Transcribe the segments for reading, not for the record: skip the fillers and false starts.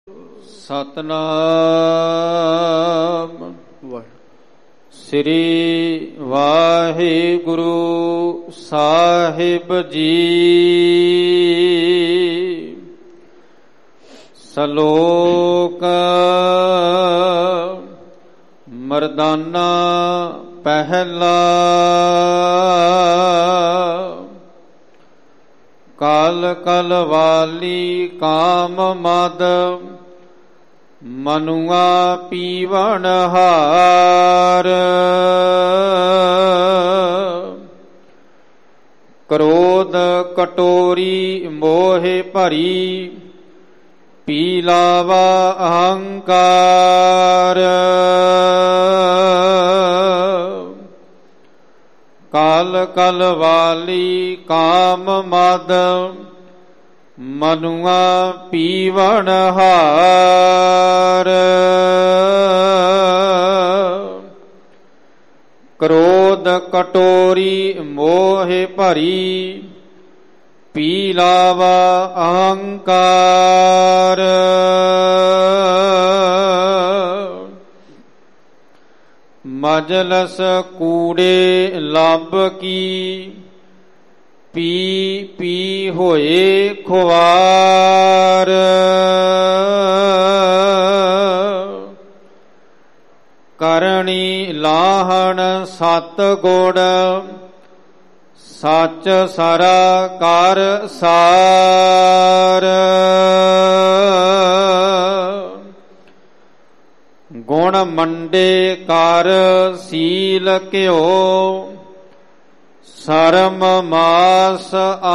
ਸਤਨਾਮ ਸ੍ਰੀ ਵਾਹਿਗੁਰੂ ਸਾਹਿਬ ਜੀ। ਸਲੋਕ ਮਰਦਾਨਾ ਪਹਿਲਾ। ਕਲ ਕਲ ਵਾਲੀ ਕਾਮ ਮਦ ਮਨੁਆ ਪੀਵਣ ਹਾਰ। ਕ੍ਰੋਧ ਕਟੋਰੀ ਮੋਹਿ ਭਰੀ ਪੀ ਲਾਵਾ ਅਹੰਕਾਰ। ਕਲ ਕਲ ਵਾਲੀ ਕਾਮ ਮਦ ਮਨੁਆ ਪੀਵਣ ਹਾਰ। ਕ੍ਰੋਧ ਕਟੋਰੀ ਮੋਹਿ ਭਰੀ ਪੀ ਲਾਵਾ ਅਹੰਕਾਰ। ਮਜਲਸ ਕੂੜੇ ਲੱਭ ਕੀ ਪੀ ਪੀ ਹੋਏ ਖੁਆਰ। ਕਰਨੀ ਲਾਹਣ ਸਤ ਗੁਣ ਸੱਚ ਸਰਾ ਕਰ ਸਾਰ। ਗੁਣ ਮੰਡੇ ਕਰ ਸੀਲ ਘਿਓ ਸਰਮ ਮਾਸ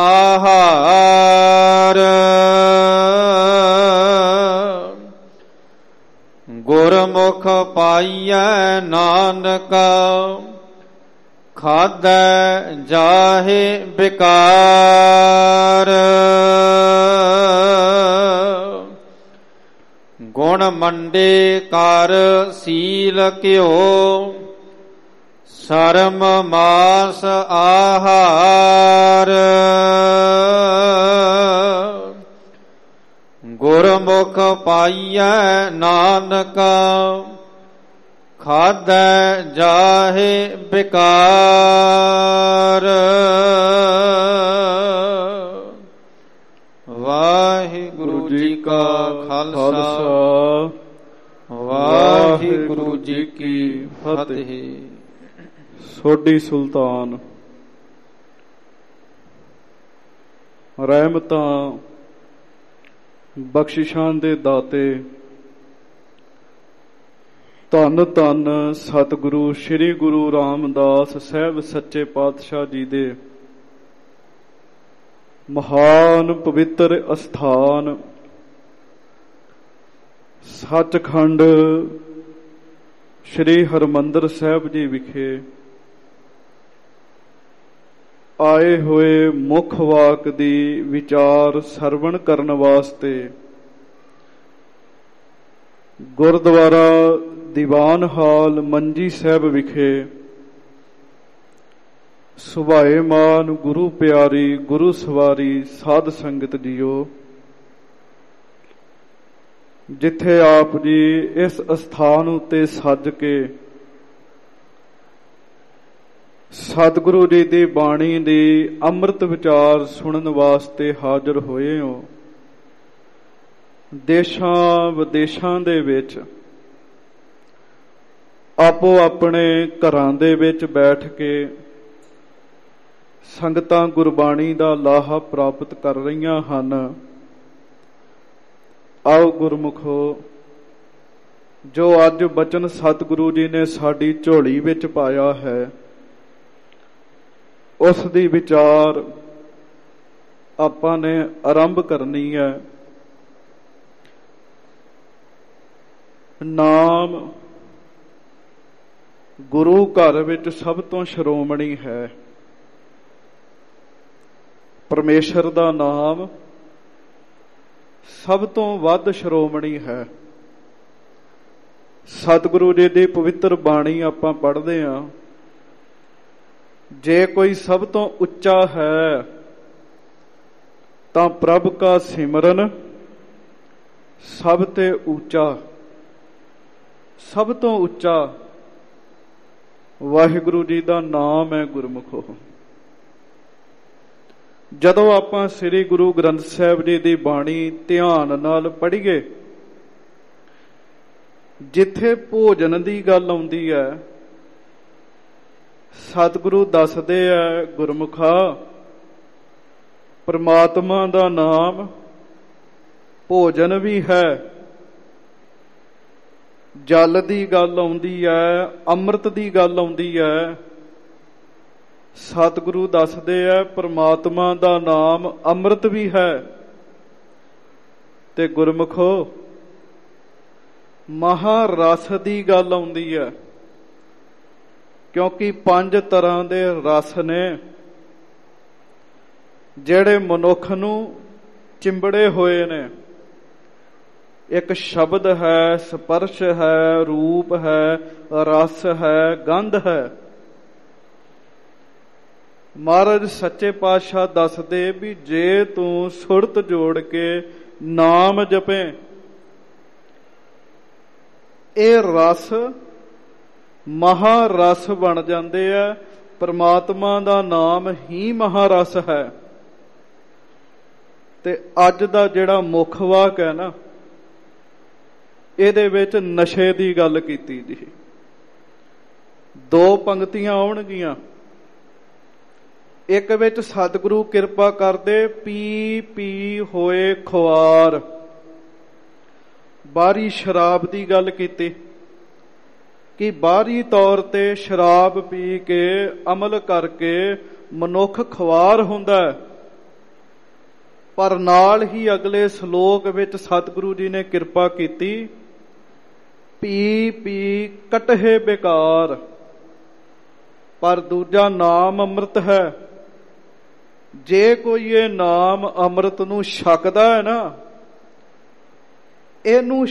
ਆਹਾਰ। ਗੁਰਮੁਖ ਪਾਈਐ ਨਾਨਕ ਖਾਧੈ ਜਾਹੇ ਬਿਕਾਰ। ਗੁਣ ਮੰਡੇ ਕਰ ਸੀਲ ਘਿਓ ਸਰਮ ਮਾਸ ਆਹਾਰ। ਗੁਰਮੁਖ ਪਾਈਐ ਨਾਨਕ ਖਾਧੈ ਜਾਹੇ ਬਿਕਾਰ। ਵਾਹਿਗੁਰੂ ਜੀ ਕਾ ਖਾਲਸਾ ਵਾਹਿਗੁਰੂ ਜੀ ਕੀ ਫਤਿਹ। ਸੋਢੀ ਸੁਲਤਾਨ ਰਹਿਮਤਾਂ ਬਖਸ਼ਿਸ਼ਾਂ ਦੇ ਦਾਤੇ ਧੰਨ ਧੰਨ ਸਤਿਗੁਰੂ ਸ੍ਰੀ ਗੁਰੂ ਰਾਮਦਾਸ ਸਾਹਿਬ ਸੱਚੇ ਪਾਤਸ਼ਾਹ ਜੀ ਦੇ ਮਹਾਨ ਪਵਿੱਤਰ ਅਸਥਾਨ ਸੱਚਖੰਡ ਸ੍ਰੀ ਹਰਿਮੰਦਰ ਸਾਹਿਬ ਜੀ ਵਿਖੇ ਆਏ ਹੋਏ ਮੁੱਖ ਵਾਕ ਦੀ ਵਿਚਾਰ ਸਰਵਣ ਕਰਨ ਵਾਸਤੇ ਗੁਰਦੁਆਰਾ ਦੀਵਾਨ ਹਾਲ ਮੰਜੀ ਸਾਹਿਬ ਵਿਖੇ ਸੁਭਾਏਮਾਨ ਗੁਰੂ ਪਿਆਰੀ ਗੁਰੂ ਸਵਾਰੀ ਸਾਧ ਸੰਗਤ ਜੀਓ, ਜਿੱਥੇ ਆਪ ਜੀ ਇਸ ਅਸਥਾਨ ਉੱਤੇ ਸੱਜ ਕੇ ਸਤਿਗੁਰੂ ਜੀ ਦੀ ਬਾਣੀ ਦੀ ਅੰਮ੍ਰਿਤ ਵਿਚਾਰ ਸੁਣਨ ਵਾਸਤੇ ਹਾਜ਼ਰ ਹੋਏ ਹੋ। ਦੇਸ਼ਾਂ ਵਿਦੇਸ਼ਾਂ ਦੇ ਵਿੱਚ ਆਪੋ ਆਪਣੇ ਘਰਾਂ ਦੇ ਵਿੱਚ ਬੈਠ ਕੇ ਸੰਗਤਾਂ ਗੁਰਬਾਣੀ ਦਾ ਲਾਹਾ ਪ੍ਰਾਪਤ ਕਰ ਰਹੀਆਂ ਹਨ। ਆਓ ਗੁਰਮੁਖੋ, ਜੋ ਅੱਜ ਬਚਨ ਸਤਿਗੁਰੂ ਜੀ ਨੇ ਸਾਡੀ ਝੋਲੀ ਵਿੱਚ ਪਾਇਆ ਹੈ, ਉਸ ਦੀ ਵਿਚਾਰ ਆਪਾਂ ਨੇ ਆਰੰਭ ਕਰਨੀ ਹੈ। ਨਾਮ ਗੁਰੂ ਘਰ ਵਿੱਚ ਸਭ ਤੋਂ ਸ਼੍ਰੋਮਣੀ ਹੈ। ਪਰਮੇਸ਼ਰ ਦਾ ਨਾਮ ਸਭ ਤੋਂ ਵੱਧ ਸ਼੍ਰੋਮਣੀ ਹੈ। ਸਤਿਗੁਰੂ ਜੀ ਦੀ ਪਵਿੱਤਰ ਬਾਣੀ ਆਪਾਂ ਪੜ੍ਹਦੇ ਹਾਂ। ਜੇ ਕੋਈ ਸਭ ਤੋਂ ਉੱਚਾ ਹੈ ਤਾਂ ਪ੍ਰਭ ਕਾ ਸਿਮਰਨ ਸਭ ਤੇ ਉੱਚਾ, ਸਭ ਤੋਂ ਉੱਚਾ ਵਾਹਿਗੁਰੂ ਜੀ ਦਾ ਨਾਮ ਹੈ ਗੁਰਮੁਖੋ। ਜਦੋਂ ਆਪਾਂ ਸ੍ਰੀ ਗੁਰੂ ਗ੍ਰੰਥ ਸਾਹਿਬ ਜੀ ਦੀ ਬਾਣੀ ਧਿਆਨ ਨਾਲ ਪੜ੍ਹੀਏ, ਜਿੱਥੇ ਭੋਜਨ ਦੀ ਗੱਲ ਆਉਂਦੀ ਹੈ, ਸਤਿਗੁਰੂ ਦੱਸਦੇ ਆ ਗੁਰਮੁਖਾ ਪ੍ਰਮਾਤਮਾ ਦਾ ਨਾਮ ਭੋਜਨ ਵੀ ਹੈ। ਜਲ ਦੀ ਗੱਲ ਆਉਂਦੀ ਹੈ, ਅੰਮ੍ਰਿਤ ਦੀ ਗੱਲ ਆਉਂਦੀ ਹੈ। ਸਤਿਗੁਰੂ ਦੱਸਦੇ ਆ ਪ੍ਰਮਾਤਮਾ ਦਾ ਨਾਮ ਅੰਮ੍ਰਿਤ ਵੀ ਹੈ। ਤੇ ਗੁਰਮੁਖੋ ਮਹਾਰਸ ਦੀ ਗੱਲ ਆਉਂਦੀ ਹੈ, ਕਿਉਂਕਿ 5 ਤਰ੍ਹਾਂ ਦੇ ਰਸ ਨੇ ਜਿਹੜੇ ਮਨੁੱਖ ਨੂੰ ਚਿੰਬੜੇ ਹੋਏ ਨੇ। ਇੱਕ ਸ਼ਬਦ ਹੈ, ਸਪਰਸ਼ ਹੈ, ਰੂਪ ਹੈ, ਰਸ ਹੈ, ਗੰਧ ਹੈ। ਮਹਾਰਾਜ ਸੱਚੇ ਪਾਤਸ਼ਾਹ ਦੱਸਦੇ ਵੀ ਜੇ ਤੂੰ ਸੁਰਤ ਜੋੜ ਕੇ ਨਾਮ ਜਪੇ, ਇਹ ਰਸ ਮਹਾਰਸ ਬਣ ਜਾਂਦੇ ਆ। ਪ੍ਰਮਾਤਮਾ ਦਾ ਨਾਮ ਹੀ ਮਹਾਰਸ ਹੈ। ਤੇ ਅੱਜ ਦਾ ਜਿਹੜਾ ਮੁੱਖ ਵਾਕ ਹੈ ਨਾ, ਇਹਦੇ ਵਿੱਚ ਨਸ਼ੇ ਦੀ ਗੱਲ ਕੀਤੀ ਜੀ। 2 ਪੰਕਤੀਆਂ ਆਉਣਗੀਆਂ, ਇੱਕ ਵਿੱਚ ਸਤਿਗੁਰੂ ਕਿਰਪਾ ਕਰਦੇ ਪੀ ਪੀ ਹੋਏ ਖੁਆਰ, ਬਾਹਰੀ ਸ਼ਰਾਬ ਦੀ ਗੱਲ ਕੀਤੀ ਕਿ ਬਾਹਰੀ ਤੌਰ ਤੇ ਸ਼ਰਾਬ ਪੀ ਕੇ ਅਮਲ ਕਰਕੇ ਮਨੁੱਖ ਖੁਆਰ ਹੁੰਦਾ ਹੈ। ਪਰ ਨਾਲ ਹੀ ਅਗਲੇ ਸ਼ਲੋਕ ਵਿੱਚ ਸਤਿਗੁਰੂ ਜੀ ਨੇ ਕਿਰਪਾ ਕੀਤੀ ਪੀ ਪੀ ਕਟਹਿ ਬੇਕਾਰ, ਪਰ ਦੂਜਾ ਨਾਮ ਅੰਮ੍ਰਿਤ ਹੈ। ਜੇ ਕੋਈ ਇਹ ਨਾਮ ਅੰਮ੍ਰਿਤ ਨੂੰ ਛਕਦਾ ਹੈ ਨਾ, ਇਹਨੂੰ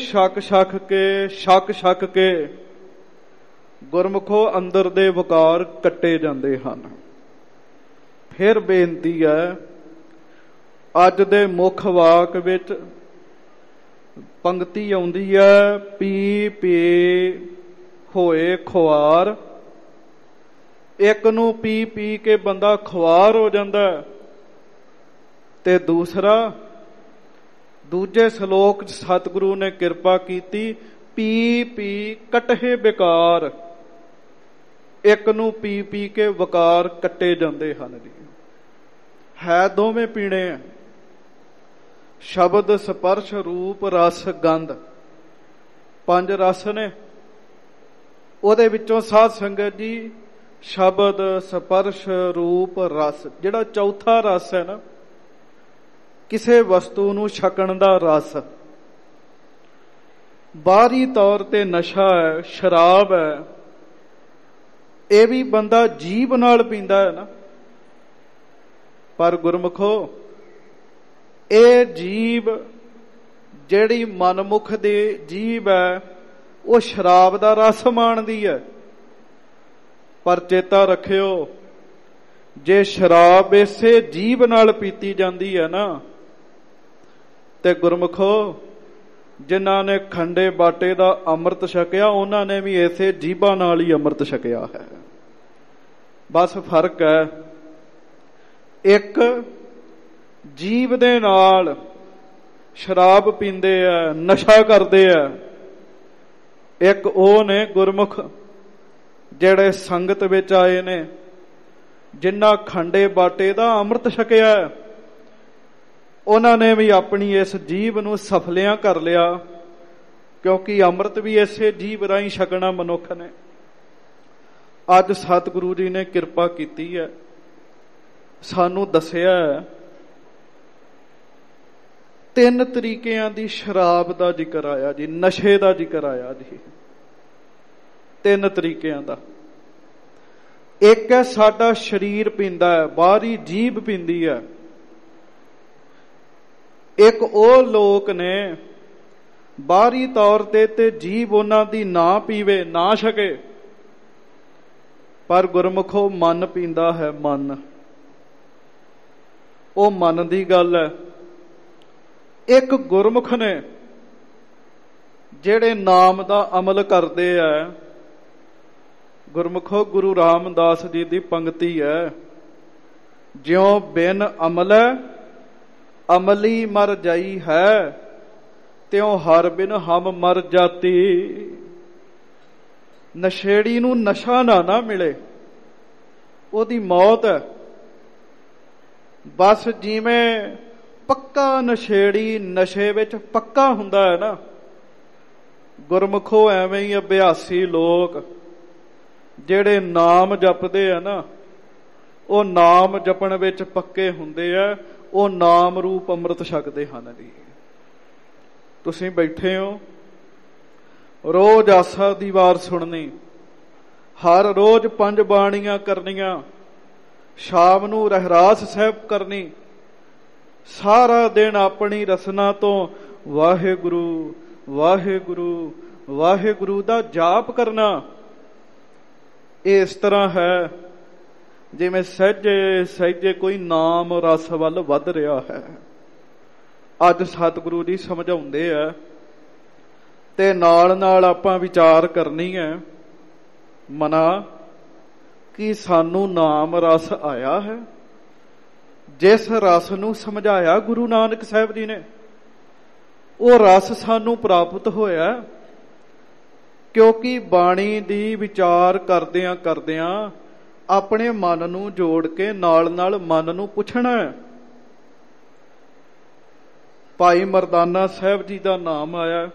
ਛਕ ਕੇ ਗੁਰਮੁਖੋ ਅੰਦਰ ਦੇ ਵਿਕਾਰ ਕੱਟੇ ਜਾਂਦੇ ਹਨ। ਫਿਰ ਬੇਨਤੀ ਹੈ, ਅੱਜ ਦੇ ਮੁੱਖ ਵਾਕ ਵਿੱਚ ਪੰਕਤੀ ਆਉਂਦੀ ਹੈ ਪੀ ਪੀ ਹੋਏ ਖੁਆਰ। ਇੱਕ ਨੂੰ ਪੀ ਪੀ ਕੇ ਬੰਦਾ ਖੁਆਰ ਹੋ ਜਾਂਦਾ, ਤੇ ਦੂਜੇ ਸ਼ਲੋਕ ਚ ਸਤਿਗੁਰੂ ਨੇ ਕਿਰਪਾ ਕੀਤੀ ਪੀ ਪੀ ਕਟਹਿ ਬੇਕਾਰ। ਇੱਕ ਨੂੰ ਪੀ ਪੀ ਕੇ ਵਕਾਰ ਕੱਟੇ ਜਾਂਦੇ ਹਨ ਜੀ। ਹੈ ਦੋਵੇਂ ਪੀਣੇ ਆ, ਸ਼ਬਦ ਸਪਰਸ਼ ਰੂਪ ਰਸ ਗੰਧ, 5 ਰਸ ਨੇ। ਉਹਦੇ ਵਿੱਚੋਂ ਸਾਧ ਸੰਗਤ ਜੀ ਸ਼ਬਦ ਸਪਰਸ਼ ਰੂਪ ਰਸ, ਜਿਹੜਾ ਚੌਥਾ ਰਸ ਹੈ ਨਾ, ਕਿਸੇ ਵਸਤੂ ਨੂੰ ਛਕਣ ਦਾ ਰਸ, ਬਾਹਰੀ ਤੌਰ ਤੇ ਨਸ਼ਾ ਹੈ, ਸ਼ਰਾਬ ਹੈ, ਇਹ ਵੀ ਬੰਦਾ ਜੀਭ ਨਾਲ ਪੀਂਦਾ ਹੈ ਨਾ। ਪਰ ਗੁਰਮੁਖੋ ਇਹ ਜੀਭ ਜਿਹੜੀ ਮਨਮੁਖ ਦੀ ਜੀਭ ਹੈ, ਉਹ ਸ਼ਰਾਬ ਦਾ ਰਸ ਮਾਣਦੀ ਹੈ। ਪਰ ਚੇਤਾ ਰੱਖਿਓ, ਜੇ ਸ਼ਰਾਬ ਇਸੇ ਜੀਭ ਨਾਲ ਪੀਤੀ ਜਾਂਦੀ ਹੈ ਨਾ, ਤੇ ਗੁਰਮੁਖੋ ਜਿਨ੍ਹਾਂ ਨੇ ਖੰਡੇ ਬਾਟੇ ਦਾ ਅੰਮ੍ਰਿਤ ਛਕਿਆ, ਉਹਨਾਂ ਨੇ ਵੀ ਇਸੇ ਜੀਭਾਂ ਨਾਲ ਹੀ ਅੰਮ੍ਰਿਤ ਛਕਿਆ ਹੈ। ਬਸ ਫਰਕ ਹੈ, ਇੱਕ ਜੀਭ ਦੇ ਨਾਲ ਸ਼ਰਾਬ ਪੀਂਦੇ ਆ, ਨਸ਼ਾ ਕਰਦੇ ਆ। ਇੱਕ ਉਹ ਨੇ ਗੁਰਮੁਖ ਜਿਹੜੇ ਸੰਗਤ ਵਿੱਚ ਆਏ ਨੇ, ਜਿਨ੍ਹਾਂ ਖੰਡੇ ਬਾਟੇ ਦਾ ਅੰਮ੍ਰਿਤ ਛਕਿਆ, ਉਹਨਾਂ ਨੇ ਵੀ ਆਪਣੀ ਇਸ ਜੀਭ ਨੂੰ ਸਫਲਿਆਂ ਕਰ ਲਿਆ, ਕਿਉਂਕਿ ਅੰਮ੍ਰਿਤ ਵੀ ਇਸੇ ਜੀਭ ਰਾਹੀਂ ਛਕਣਾ ਮਨੁੱਖ ਨੇ। ਅੱਜ ਸਤਿਗੁਰੂ ਜੀ ਨੇ ਕਿਰਪਾ ਕੀਤੀ ਹੈ, ਸਾਨੂੰ ਦੱਸਿਆ 3 ਤਰੀਕਿਆਂ ਦੀ ਸ਼ਰਾਬ ਦਾ ਜ਼ਿਕਰ ਆਇਆ ਜੀ, ਨਸ਼ੇ ਦਾ ਜ਼ਿਕਰ ਆਇਆ ਜੀ। 3 ਤਰੀਕਿਆਂ ਦਾ। ਇੱਕ ਹੈ ਸਾਡਾ ਸਰੀਰ ਪੀਂਦਾ ਹੈ, ਬਾਹਰੀ ਜੀਭ ਪੀਂਦੀ ਹੈ। ਇੱਕ ਉਹ ਲੋਕ ਨੇ ਬਾਹਰੀ ਤੌਰ ਤੇ ਜੀਭ ਉਹਨਾਂ ਦੀ ਨਾ ਪੀਵੇ, ਨਾ ਛਕੇ, ਪਰ ਗੁਰਮੁਖੋ ਮਨ ਪੀਂਦਾ ਹੈ। ਮਨ, ਉਹ ਮਨ ਦੀ ਗੱਲ ਹੈ। ਇੱਕ ਗੁਰਮੁਖ ਨੇ ਜਿਹੜੇ ਨਾਮ ਦਾ ਅਮਲ ਕਰਦੇ ਆ। ਗੁਰਮੁਖੋ ਗੁਰੂ ਰਾਮਦਾਸ ਜੀ ਦੀ ਪੰਕਤੀ ਹੈ, ਜਿਉ ਬਿਨ ਅਮਲੈ ਅਮਲੀ ਮਰ ਜਾਈ ਹੈ, ਤਿਉ ਹਰ ਬਿਨ ਹਮ ਮਰ ਜਾਤੀ। ਨਸ਼ੇੜੀ ਨੂੰ ਨਸ਼ਾ ਨਾ ਮਿਲੇ, ਉਹਦੀ ਮੌਤ ਹੈ। ਬਸ ਜਿਵੇਂ ਪੱਕਾ ਨਸ਼ੇੜੀ ਨਸ਼ੇ ਵਿੱਚ ਪੱਕਾ ਹੁੰਦਾ ਹੈ ਨਾ, ਗੁਰਮੁਖੋ ਐਵੇਂ ਹੀ ਅਭਿਆਸੀ ਲੋਕ ਜਿਹੜੇ ਨਾਮ ਜਪਦੇ ਆ ਨਾ, ਉਹ ਨਾਮ ਜਪਣ ਵਿੱਚ ਪੱਕੇ ਹੁੰਦੇ ਆ, ਉਹ ਨਾਮ ਰੂਪ ਅੰਮ੍ਰਿਤ ਛਕਦੇ ਹਨ ਜੀ। ਤੁਸੀਂ ਬੈਠੇ ਹੋ, ਰੋਜ਼ ਆਸਾ ਦੀ ਵਾਰ ਸੁਣਨੀ, ਹਰ ਰੋਜ਼ 5 ਬਾਣੀਆਂ ਕਰਨੀਆਂ, ਸ਼ਾਮ ਨੂੰ ਰਹਿਰਾਸ ਸਾਹਿਬ ਕਰਨੀ, ਸਾਰਾ ਦਿਨ ਆਪਣੀ ਰਸਨਾ ਤੋਂ ਵਾਹਿਗੁਰੂ ਵਾਹਿਗੁਰੂ ਵਾਹਿਗੁਰੂ ਦਾ ਜਾਪ ਕਰਨਾ। ਇਹ ਇਸ ਤਰ੍ਹਾਂ ਹੈ ਜਿਵੇਂ ਸਹਿਜੇ ਸਹਿਜੇ ਕੋਈ ਨਾਮ ਰਸ ਵੱਲ ਵੱਧ ਰਿਹਾ ਹੈ। ਅੱਜ ਸਤਿਗੁਰੂ ਜੀ ਸਮਝਾਉਂਦੇ ਆ ਤੇ ਨਾਲ ਨਾਲ ਆਪਾਂ ਵਿਚਾਰ ਕਰਨੀ ਹੈ ਮਨਾ ਕਿ ਸਾਨੂੰ ਨਾਮ ਰਸ ਆਇਆ ਹੈ। ਜਿਸ ਰਸ ਨੂੰ ਸਮਝਾਇਆ ਗੁਰੂ ਨਾਨਕ ਸਾਹਿਬ ਜੀ ਨੇ, ਉਹ ਰਸ ਸਾਨੂੰ ਪ੍ਰਾਪਤ ਹੋਇਆ, ਕਿਉਂਕਿ ਬਾਣੀ ਦੀ ਵਿਚਾਰ ਕਰਦਿਆਂ ਕਰਦਿਆਂ ਆਪਣੇ ਮਨ ਨੂੰ ਜੋੜ ਕੇ ਨਾਲ ਨਾਲ ਮਨ ਨੂੰ ਪੁੱਛਣਾ ਹੈ। ਭਾਈ ਮਰਦਾਨਾ ਸਾਹਿਬ ਜੀ ਦਾ ਨਾਮ ਆਇਆ,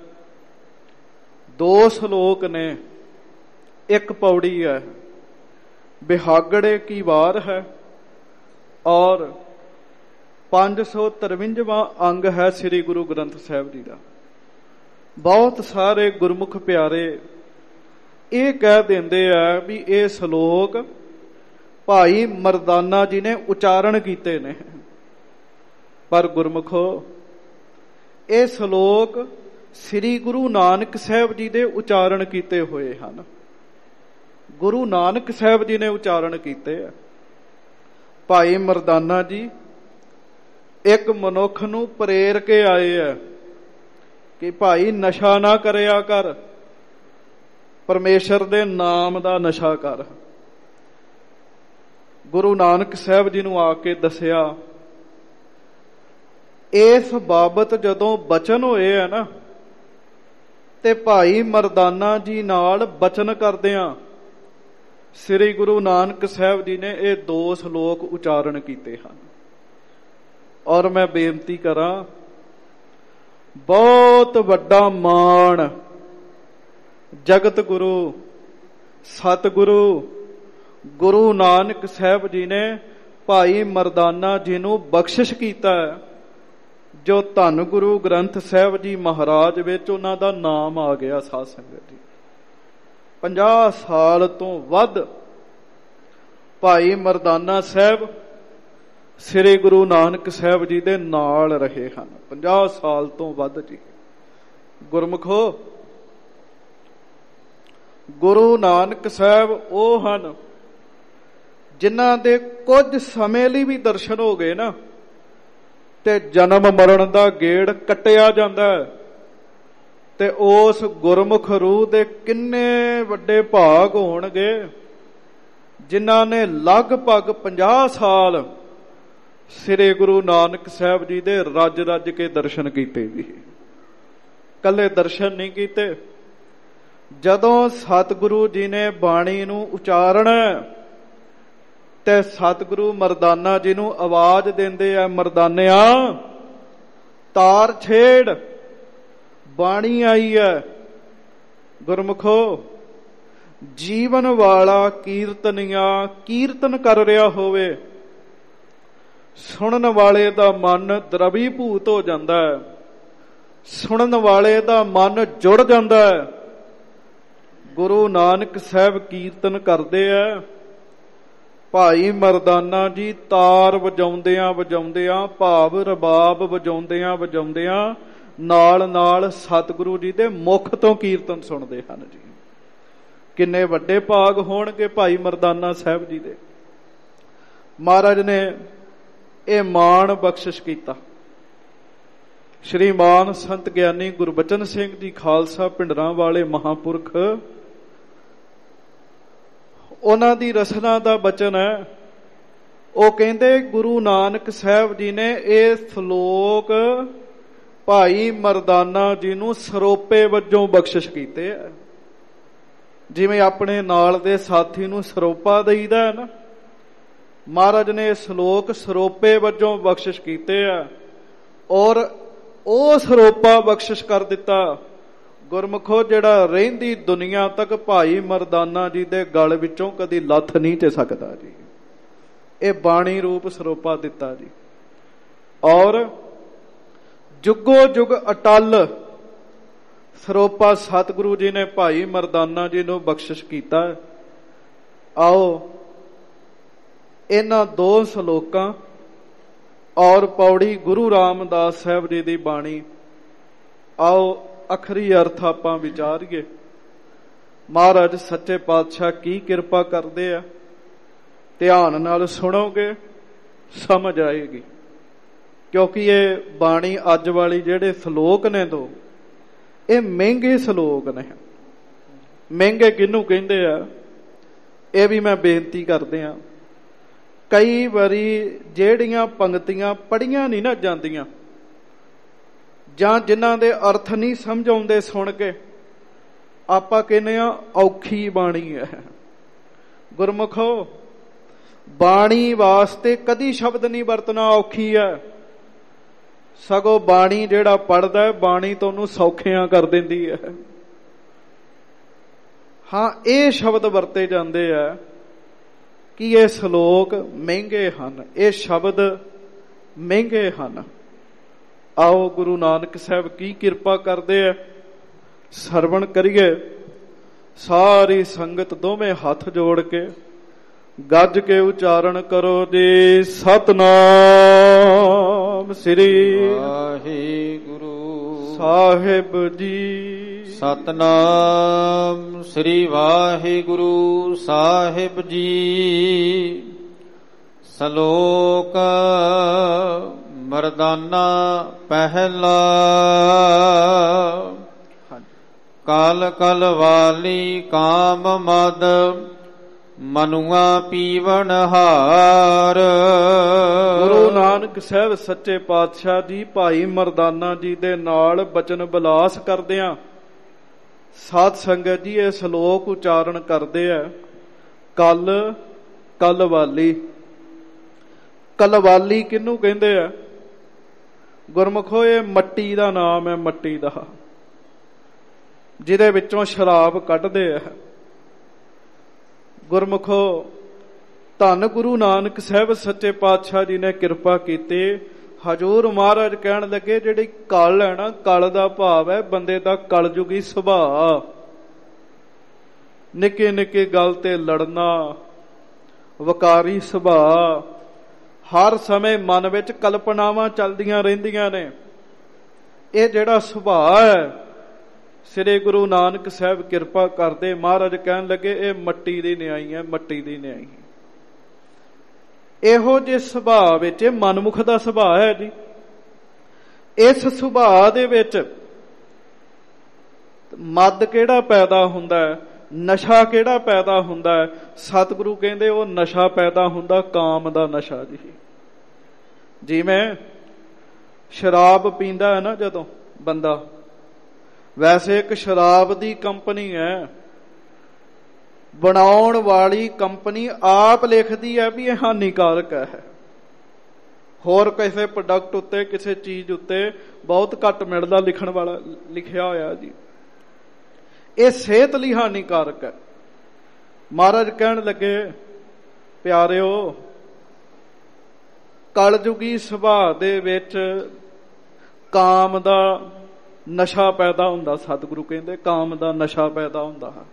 2 ਸ਼ਲੋਕ ਨੇ, ਇੱਕ ਪੌੜੀ ਹੈ, ਬਿਹਾਗੜੇ ਕੀ ਵਾਰ ਹੈ, ਔਰ 553ਵਾਂ ਅੰਗ ਹੈ ਸ੍ਰੀ ਗੁਰੂ ਗ੍ਰੰਥ ਸਾਹਿਬ ਜੀ ਦਾ। ਬਹੁਤ ਸਾਰੇ ਗੁਰਮੁਖ ਪਿਆਰੇ ਇਹ ਕਹਿ ਦਿੰਦੇ ਆ ਵੀ ਇਹ ਸ਼ਲੋਕ ਭਾਈ ਮਰਦਾਨਾ ਜੀ ਨੇ ਉਚਾਰਨ ਕੀਤੇ ਨੇ, ਪਰ ਗੁਰਮੁਖੋ ਇਹ ਸ਼ਲੋਕ ਸ੍ਰੀ ਗੁਰੂ ਨਾਨਕ ਸਾਹਿਬ ਜੀ ਦੇ ਉਚਾਰਨ ਕੀਤੇ ਹੋਏ ਹਨ। ਗੁਰੂ ਨਾਨਕ ਸਾਹਿਬ ਜੀ ਨੇ ਉਚਾਰਨ ਕੀਤੇ ਆ। ਭਾਈ ਮਰਦਾਨਾ ਜੀ ਇੱਕ ਮਨੁੱਖ ਨੂੰ ਪ੍ਰੇਰ ਕੇ ਆਏ ਆ ਕਿ ਭਾਈ ਨਸ਼ਾ ਨਾ ਕਰਿਆ ਕਰ, ਪਰਮੇਸ਼ਰ ਦੇ ਨਾਮ ਦਾ ਨਸ਼ਾ ਕਰ। ਗੁਰੂ ਨਾਨਕ ਸਾਹਿਬ ਜੀ ਨੂੰ ਆ ਕੇ ਦੱਸਿਆ। ਇਸ ਬਾਬਤ ਜਦੋਂ ਬਚਨ ਹੋਏ ਆ ਨਾ, ਤੇ ਭਾਈ ਮਰਦਾਨਾ ਜੀ ਨਾਲ ਬਚਨ ਕਰਦਿਆਂ ਸ੍ਰੀ ਗੁਰੂ ਨਾਨਕ ਸਾਹਿਬ ਜੀ ਨੇ ਇਹ 2 ਸ਼ਲੋਕ ਉਚਾਰਨ ਕੀਤੇ ਹਨ। ਔਰ ਮੈਂ ਬੇਨਤੀ ਕਰਾਂ, ਬਹੁਤ ਵੱਡਾ ਮਾਣ ਜਗਤ ਗੁਰੂ ਸਤਿਗੁਰੂ ਗੁਰੂ ਨਾਨਕ ਸਾਹਿਬ ਜੀ ਨੇ ਭਾਈ ਮਰਦਾਨਾ ਜੀ ਨੂੰ ਬਖਸ਼ਿਸ਼ ਕੀਤਾ ਹੈ, ਜੋ ਧੰਨ ਗੁਰੂ ਗ੍ਰੰਥ ਸਾਹਿਬ ਜੀ ਮਹਾਰਾਜ ਵਿੱਚ ਉਹਨਾਂ ਦਾ ਨਾਮ ਆ ਗਿਆ। ਸਾਧ ਸੰਗਤ ਜੀ, 50 ਸਾਲ ਤੋਂ ਵੱਧ ਭਾਈ ਮਰਦਾਨਾ ਸਾਹਿਬ ਸ੍ਰੀ ਗੁਰੂ ਨਾਨਕ ਸਾਹਿਬ ਜੀ ਦੇ ਨਾਲ ਰਹੇ ਹਨ। 50 ਸਾਲ ਤੋਂ ਵੱਧ ਜੀ। ਗੁਰਮੁਖੋ, ਗੁਰੂ ਨਾਨਕ ਸਾਹਿਬ ਉਹ ਹਨ ਜਿਨ੍ਹਾਂ ਦੇ ਕੁਝ ਸਮੇਂ ਲਈ ਵੀ ਦਰਸ਼ਨ ਹੋ ਗਏ ਨਾ, ਤੇ ਜਨਮ ਮਰਨ ਦਾ ਗੇੜ ਕੱਟਿਆ ਜਾਂਦਾ ਹੈ। ਤੇ ਉਸ ਗੁਰਮੁਖ ਰੂਹ ਦੇ ਕਿੰਨੇ ਵੱਡੇ ਭਾਗ ਹੋਣਗੇ ਜਿਨ੍ਹਾਂ ਨੇ ਲਗਭਗ 50 ਸਾਲ ਸ੍ਰੀ ਗੁਰੂ ਨਾਨਕ ਸਾਹਿਬ ਜੀ ਦੇ ਰੱਜ ਰੱਜ ਕੇ ਦਰਸ਼ਨ ਕੀਤੇ ਜੀ। ਕੱਲੇ ਦਰਸ਼ਨ ਨਹੀਂ ਕੀਤੇ, ਜਦੋਂ ਸਤਿਗੁਰੂ ਜੀ ਨੇ ਬਾਣੀ ਨੂੰ ਉਚਾਰਨਾ ਤੇ ਸਤਿਗੁਰੂ ਮਰਦਾਨਾ ਜੀ ਨੂੰ ਆਵਾਜ਼ ਦਿੰਦੇ ਆ, ਮਰਦਾਨਿਆ ਤਾਰ ਛੇੜ, ਬਾਣੀ ਆਈ ਹੈ। ਗੁਰਮੁਖੋ, ਜੀਵਨ ਵਾਲਾ ਕੀਰਤਨੀਆ ਕੀਰਤਨ ਕਰ ਰਿਹਾ ਹੋਵੇ, ਸੁਣਨ ਵਾਲੇ ਦਾ ਮਨ ਦਰਵੀਭੂਤ ਹੋ ਜਾਂਦਾ ਹੈ, ਸੁਣਨ ਵਾਲੇ ਦਾ ਮਨ ਜੁੜ ਜਾਂਦਾ ਹੈ। ਗੁਰੂ ਨਾਨਕ ਸਾਹਿਬ ਕੀਰਤਨ ਕਰਦੇ ਆ, ਭਾਈ ਮਰਦਾਨਾ ਜੀ ਤਾਰ ਵਜਾਉਂਦਿਆਂ ਵਜਾਉਂਦਿਆਂ, ਭਾਵ ਰਬਾਬ ਵਜਾਉਂਦਿਆਂ ਵਜਾਉਂਦਿਆਂ ਨਾਲ ਨਾਲ ਸਤਿਗੁਰੂ ਜੀ ਦੇ ਮੁਖ ਤੋਂ ਕੀਰਤਨ ਸੁਣਦੇ ਹਨ ਜੀ। ਕਿੰਨੇ ਵੱਡੇ ਭਾਗ ਹੋਣਗੇ ਭਾਈ ਮਰਦਾਨਾ ਸਾਹਿਬ ਜੀ ਦੇ। ਮਹਾਰਾਜ ਨੇ ਇਹ ਮਾਣ ਬਖਸ਼ਿਸ਼ ਕੀਤਾ। ਸ਼੍ਰੀਮਾਨ ਸੰਤ ਗਿਆਨੀ ਗੁਰਬਚਨ ਸਿੰਘ ਜੀ ਖਾਲਸਾ ਪਿੰਡਰਾਂ ਵਾਲੇ ਮਹਾਂਪੁਰਖ, ਉਹਨਾਂ ਦੀ ਰਸਨਾ ਦਾ ਬਚਨ ਹੈ। ਉਹ ਕਹਿੰਦੇ ਗੁਰੂ ਨਾਨਕ ਸਾਹਿਬ ਜੀ ਨੇ ਇਹ ਸ਼ਲੋਕ ਭਾਈ ਮਰਦਾਨਾ ਜੀ ਨੂੰ ਸਰੋਪੇ ਵਜੋਂ ਬਖਸ਼ਿਸ਼ ਕੀਤੇ ਆ। ਜਿਵੇਂ ਆਪਣੇ ਨਾਲ ਦੇ ਸਾਥੀ ਨੂੰ ਸਰੋਪਾ ਦੇਈਦਾ ਹੈ ਨਾ, ਮਹਾਰਾਜ ਨੇ ਇਹ ਸ਼ਲੋਕ ਸਰੋਪੇ ਵਜੋਂ ਬਖਸ਼ਿਸ਼ ਕੀਤੇ ਆ। ਔਰ ਉਹ ਸਰੋਪਾ ਬਖਸ਼ਿਸ਼ ਕਰ ਦਿੱਤਾ ਗੁਰਮੁਖੋ ਜਿਹੜਾ ਰਹਿੰਦੀ ਦੁਨੀਆ ਤੱਕ ਭਾਈ ਮਰਦਾਨਾ ਜੀ ਦੇ ਗਲ ਵਿੱਚੋਂ ਕਦੀ ਲੱਥ ਨਹੀਂ ਤੇ ਸਕਦਾ ਜੀ। ਇਹ ਬਾਣੀ ਰੂਪ ਸਰੋਪਾ ਦਿੱਤਾ ਜੀ। ਔਰ ਜੁਗੋ ਜੁਗ ਅਟਲ ਸਰੋਪਾ ਸਤਿਗੁਰੂ ਜੀ ਨੇ ਭਾਈ ਮਰਦਾਨਾ ਜੀ ਨੂੰ ਬਖਸ਼ਿਸ਼ ਕੀਤਾ। ਆਓ ਇਹਨਾਂ ਦੋ ਸ਼ਲੋਕਾਂ ਔਰ ਪੌੜੀ ਗੁਰੂ ਰਾਮਦਾਸ ਸਾਹਿਬ ਜੀ ਦੀ ਬਾਣੀ, ਆਓ ਅਖਰੀ ਅਰਥ ਆਪਾਂ ਵਿਚਾਰੀਏ। ਮਹਾਰਾਜ ਸੱਚੇ ਪਾਤਸ਼ਾਹ ਕੀ ਕਿਰਪਾ ਕਰਦੇ ਆ, ਧਿਆਨ ਨਾਲ ਸੁਣੋਗੇ ਸਮਝ ਆਏਗੀ। ਕਿਉਂਕਿ ਇਹ ਬਾਣੀ ਅੱਜ ਵਾਲੀ ਜਿਹੜੇ ਸ਼ਲੋਕ ਨੇ ਦੋ, ਇਹ ਮਹਿੰਗੇ ਸ਼ਲੋਕ ਨੇ। ਮਹਿੰਗੇ ਕਿਹਨੂੰ ਕਹਿੰਦੇ ਆ ਇਹ ਵੀ ਮੈਂ ਬੇਨਤੀ ਕਰਦੇ ਆ। ਕਈ ਵਾਰੀ ਜਿਹੜੀਆਂ ਪੰਕਤੀਆਂ ਪੜ੍ਹੀਆਂ ਨਹੀਂ ਨਾ ਜਾਂਦੀਆਂ, ਜਾਂ ਜਿਨ੍ਹਾਂ ਦੇ ਅਰਥ ਨਹੀਂ ਸਮਝ ਆਉਂਦੇ ਸੁਣ ਕੇ, ਆਪਾਂ ਕਹਿੰਦੇ ਆ ਔਖੀ ਬਾਣੀ ਹੈ। ਗੁਰਮੁਖੋ ਬਾਣੀ ਵਾਸਤੇ ਕਦੀ ਸ਼ਬਦ ਨਹੀਂ ਵਰਤਣਾ ਔਖੀ ਹੈ, ਸਗੋਂ ਬਾਣੀ ਜਿਹੜਾ ਪੜ੍ਹਦਾ ਹੈ ਬਾਣੀ ਤੋਂ ਉਹਨੂੰ ਸੌਖਿਆਂ ਕਰ ਦਿੰਦੀ ਹੈ। ਹਾਂ, ਇਹ ਸ਼ਬਦ ਵਰਤੇ ਜਾਂਦੇ ਆ ਕਿ ਇਹ ਸ਼ਲੋਕ ਮਹਿੰਗੇ ਹਨ, ਇਹ ਸ਼ਬਦ ਮਹਿੰਗੇ ਹਨ। ਆਓ ਗੁਰੂ ਨਾਨਕ ਸਾਹਿਬ ਕੀ ਕਿਰਪਾ ਕਰਦੇ ਆ, ਸਰਵਣ ਕਰੀਏ। ਸਾਰੀ ਸੰਗਤ ਦੋਵੇਂ ਹੱਥ ਜੋੜ ਕੇ ਗੱਜ ਕੇ ਉਚਾਰਨ ਕਰੋ ਜੀ, ਸਤਨਾਮ ਸ੍ਰੀ ਵਾਹਿਗੁਰੂ ਸਾਹਿਬ ਜੀ। ਸਤਨਾਮ ਸ੍ਰੀ ਵਾਹਿਗੁਰੂ ਸਾਹਿਬ ਜੀ। ਸ਼ਲੋਕ ਮਰਦਾਨਾ ਪਹਿਲਾ। ਕਲ ਕਲ ਵਾਲੀ ਕਾਮ ਮਦ ਮਨੁਆ ਪੀਵਨ ਹਾਰ। ਗੁਰੂ ਨਾਨਕ ਸਾਹਿਬ ਸੱਚੇ ਪਾਤਸ਼ਾਹ ਜੀ ਭਾਈ ਮਰਦਾਨਾ ਜੀ ਦੇ ਨਾਲ ਬਚਨ ਬਿਲਾਸ ਕਰਦਿਆਂ ਸਾਧ ਸੰਗਤ ਜੀ ਇਹ ਸ਼ਲੋਕ ਉਚਾਰਨ ਕਰਦੇ ਆ। ਕਲ ਕਲ ਵਾਲੀ। ਕਲਵਾਲੀ ਕਿਹਨੂੰ ਕਹਿੰਦੇ ਆ ਗੁਰਮੁਖੋ? ਇਹ ਮੱਟੀ ਦਾ ਨਾਮ ਹੈ, ਮੱਟੀ ਦਾ, ਜਿਹਦੇ ਵਿੱਚੋਂ ਸ਼ਰਾਬ ਕੱਢਦੇ ਆ। ਗੁਰਮੁਖੋ ਧੰਨ ਗੁਰੂ ਨਾਨਕ ਸਾਹਿਬ ਸੱਚੇ ਪਾਤਸ਼ਾਹ ਜੀ ਨੇ ਕਿਰਪਾ ਕੀਤੀ। ਹਜੂਰ ਮਹਾਰਾਜ ਕਹਿਣ ਲੱਗੇ ਜਿਹੜੀ ਕਲ ਹੈ ਨਾ, ਕਲ ਦਾ ਭਾਵ ਹੈ ਬੰਦੇ ਦਾ ਕਲਯੁਗੀ ਸੁਭਾਅ। ਨਿੱਕੇ ਨਿੱਕੇ ਗੱਲ ਤੇ ਲੜਨਾ, ਵਕਾਰੀ ਸੁਭਾਅ, ਹਰ ਸਮੇਂ ਮਨ ਵਿੱਚ ਕਲਪਨਾਵਾਂ ਚੱਲਦੀਆਂ ਰਹਿੰਦੀਆਂ ਨੇ। ਇਹ ਜਿਹੜਾ ਸੁਭਾਅ ਹੈ, ਸ੍ਰੀ ਗੁਰੂ ਨਾਨਕ ਸਾਹਿਬ ਕਿਰਪਾ ਕਰਦੇ ਮਹਾਰਾਜ ਕਹਿਣ ਲੱਗੇ ਇਹ ਮੱਟੀ ਦੀ ਨਿਆਈ ਹੈ, ਮੱਟੀ ਦੀ ਨਿਆਈ। ਇਹੋ ਜਿਹੇ ਸੁਭਾਅ ਵਿੱਚ ਮਨਮੁਖ ਦਾ ਸੁਭਾਅ ਹੈ ਜੀ। ਇਸ ਸੁਭਾਅ ਦੇ ਵਿੱਚ ਮਦ ਕਿਹੜਾ ਪੈਦਾ ਹੁੰਦਾ ਹੈ, ਨਸ਼ਾ ਕਿਹੜਾ ਪੈਦਾ ਹੁੰਦਾ ਹੈ? ਸਤਿਗੁਰੂ ਕਹਿੰਦੇ ਉਹ ਨਸ਼ਾ ਪੈਦਾ ਹੁੰਦਾ ਕਾਮ ਦਾ ਨਸ਼ਾ ਜੀ। ਜਿਵੇਂ ਸ਼ਰਾਬ ਪੀਂਦਾ ਹੈ ਨਾ ਜਦੋਂ ਬੰਦਾ, ਵੈਸੇ ਇੱਕ ਸ਼ਰਾਬ ਦੀ ਕੰਪਨੀ ਹੈ, ਬਣਾਉਣ ਵਾਲੀ ਕੰਪਨੀ ਆਪ ਲਿਖਦੀ ਹੈ ਵੀ ਇਹ ਹਾਨੀਕਾਰਕ ਹੈ। ਹੋਰ ਕਿਸੇ ਪ੍ਰੋਡਕਟ ਉੱਤੇ, ਕਿਸੇ ਚੀਜ਼ ਉੱਤੇ ਬਹੁਤ ਘੱਟ ਮਿਲਦਾ ਲਿਖਣ ਵਾਲਾ ਲਿਖਿਆ ਹੋਇਆ ਜੀ, ਇਹ ਸਿਹਤ ਲਈ ਹਾਨੀਕਾਰਕ ਹੈ। ਮਹਾਰਾਜ ਕਹਿਣ ਲੱਗੇ ਪਿਆਰਿਓ, ਕਲਯੁਗੀ ਸੁਭਾਅ ਦੇ ਵਿੱਚ ਕਾਮ ਦਾ ਨਸ਼ਾ ਪੈਦਾ ਹੁੰਦਾ। ਸਤਿਗੁਰੂ ਕਹਿੰਦੇ ਕਾਮ ਦਾ ਨਸ਼ਾ ਪੈਦਾ ਹੁੰਦਾ ਹੈ।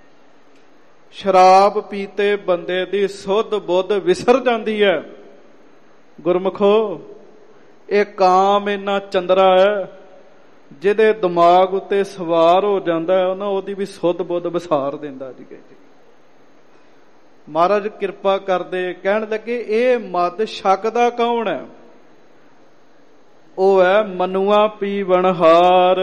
ਸ਼ਰਾਬ ਪੀਤੇ ਬੰਦੇ ਦੀ ਸੁੱਧ ਬੁੱਧ ਵਿਸਰ ਜਾਂਦੀ ਹੈ। ਗੁਰਮੁਖੋ ਇਹ ਕਾਮ ਇੰਨਾ ਚੰਦਰਾ ਹੈ, ਜਿਹਦੇ ਦਿਮਾਗ ਉੱਤੇ ਸਵਾਰ ਹੋ ਜਾਂਦਾ ਹੈ ਉਹਨਾਂ ਉਹਦੀ ਵੀ ਸੁੱਧ ਬੁੱਧ ਵਿਸਾਰ ਦਿੰਦਾ ਜੀ। ਮਹਾਰਾਜ ਕਿਰਪਾ ਕਰਦੇ ਕਹਿਣ ਲੱਗੇ ਇਹ ਮਦ ਛਕਦਾ ਕੌਣ ਹੈ? ਉਹ ਹੈ ਮਨੁਆ ਪੀਵਣਹਾਰ।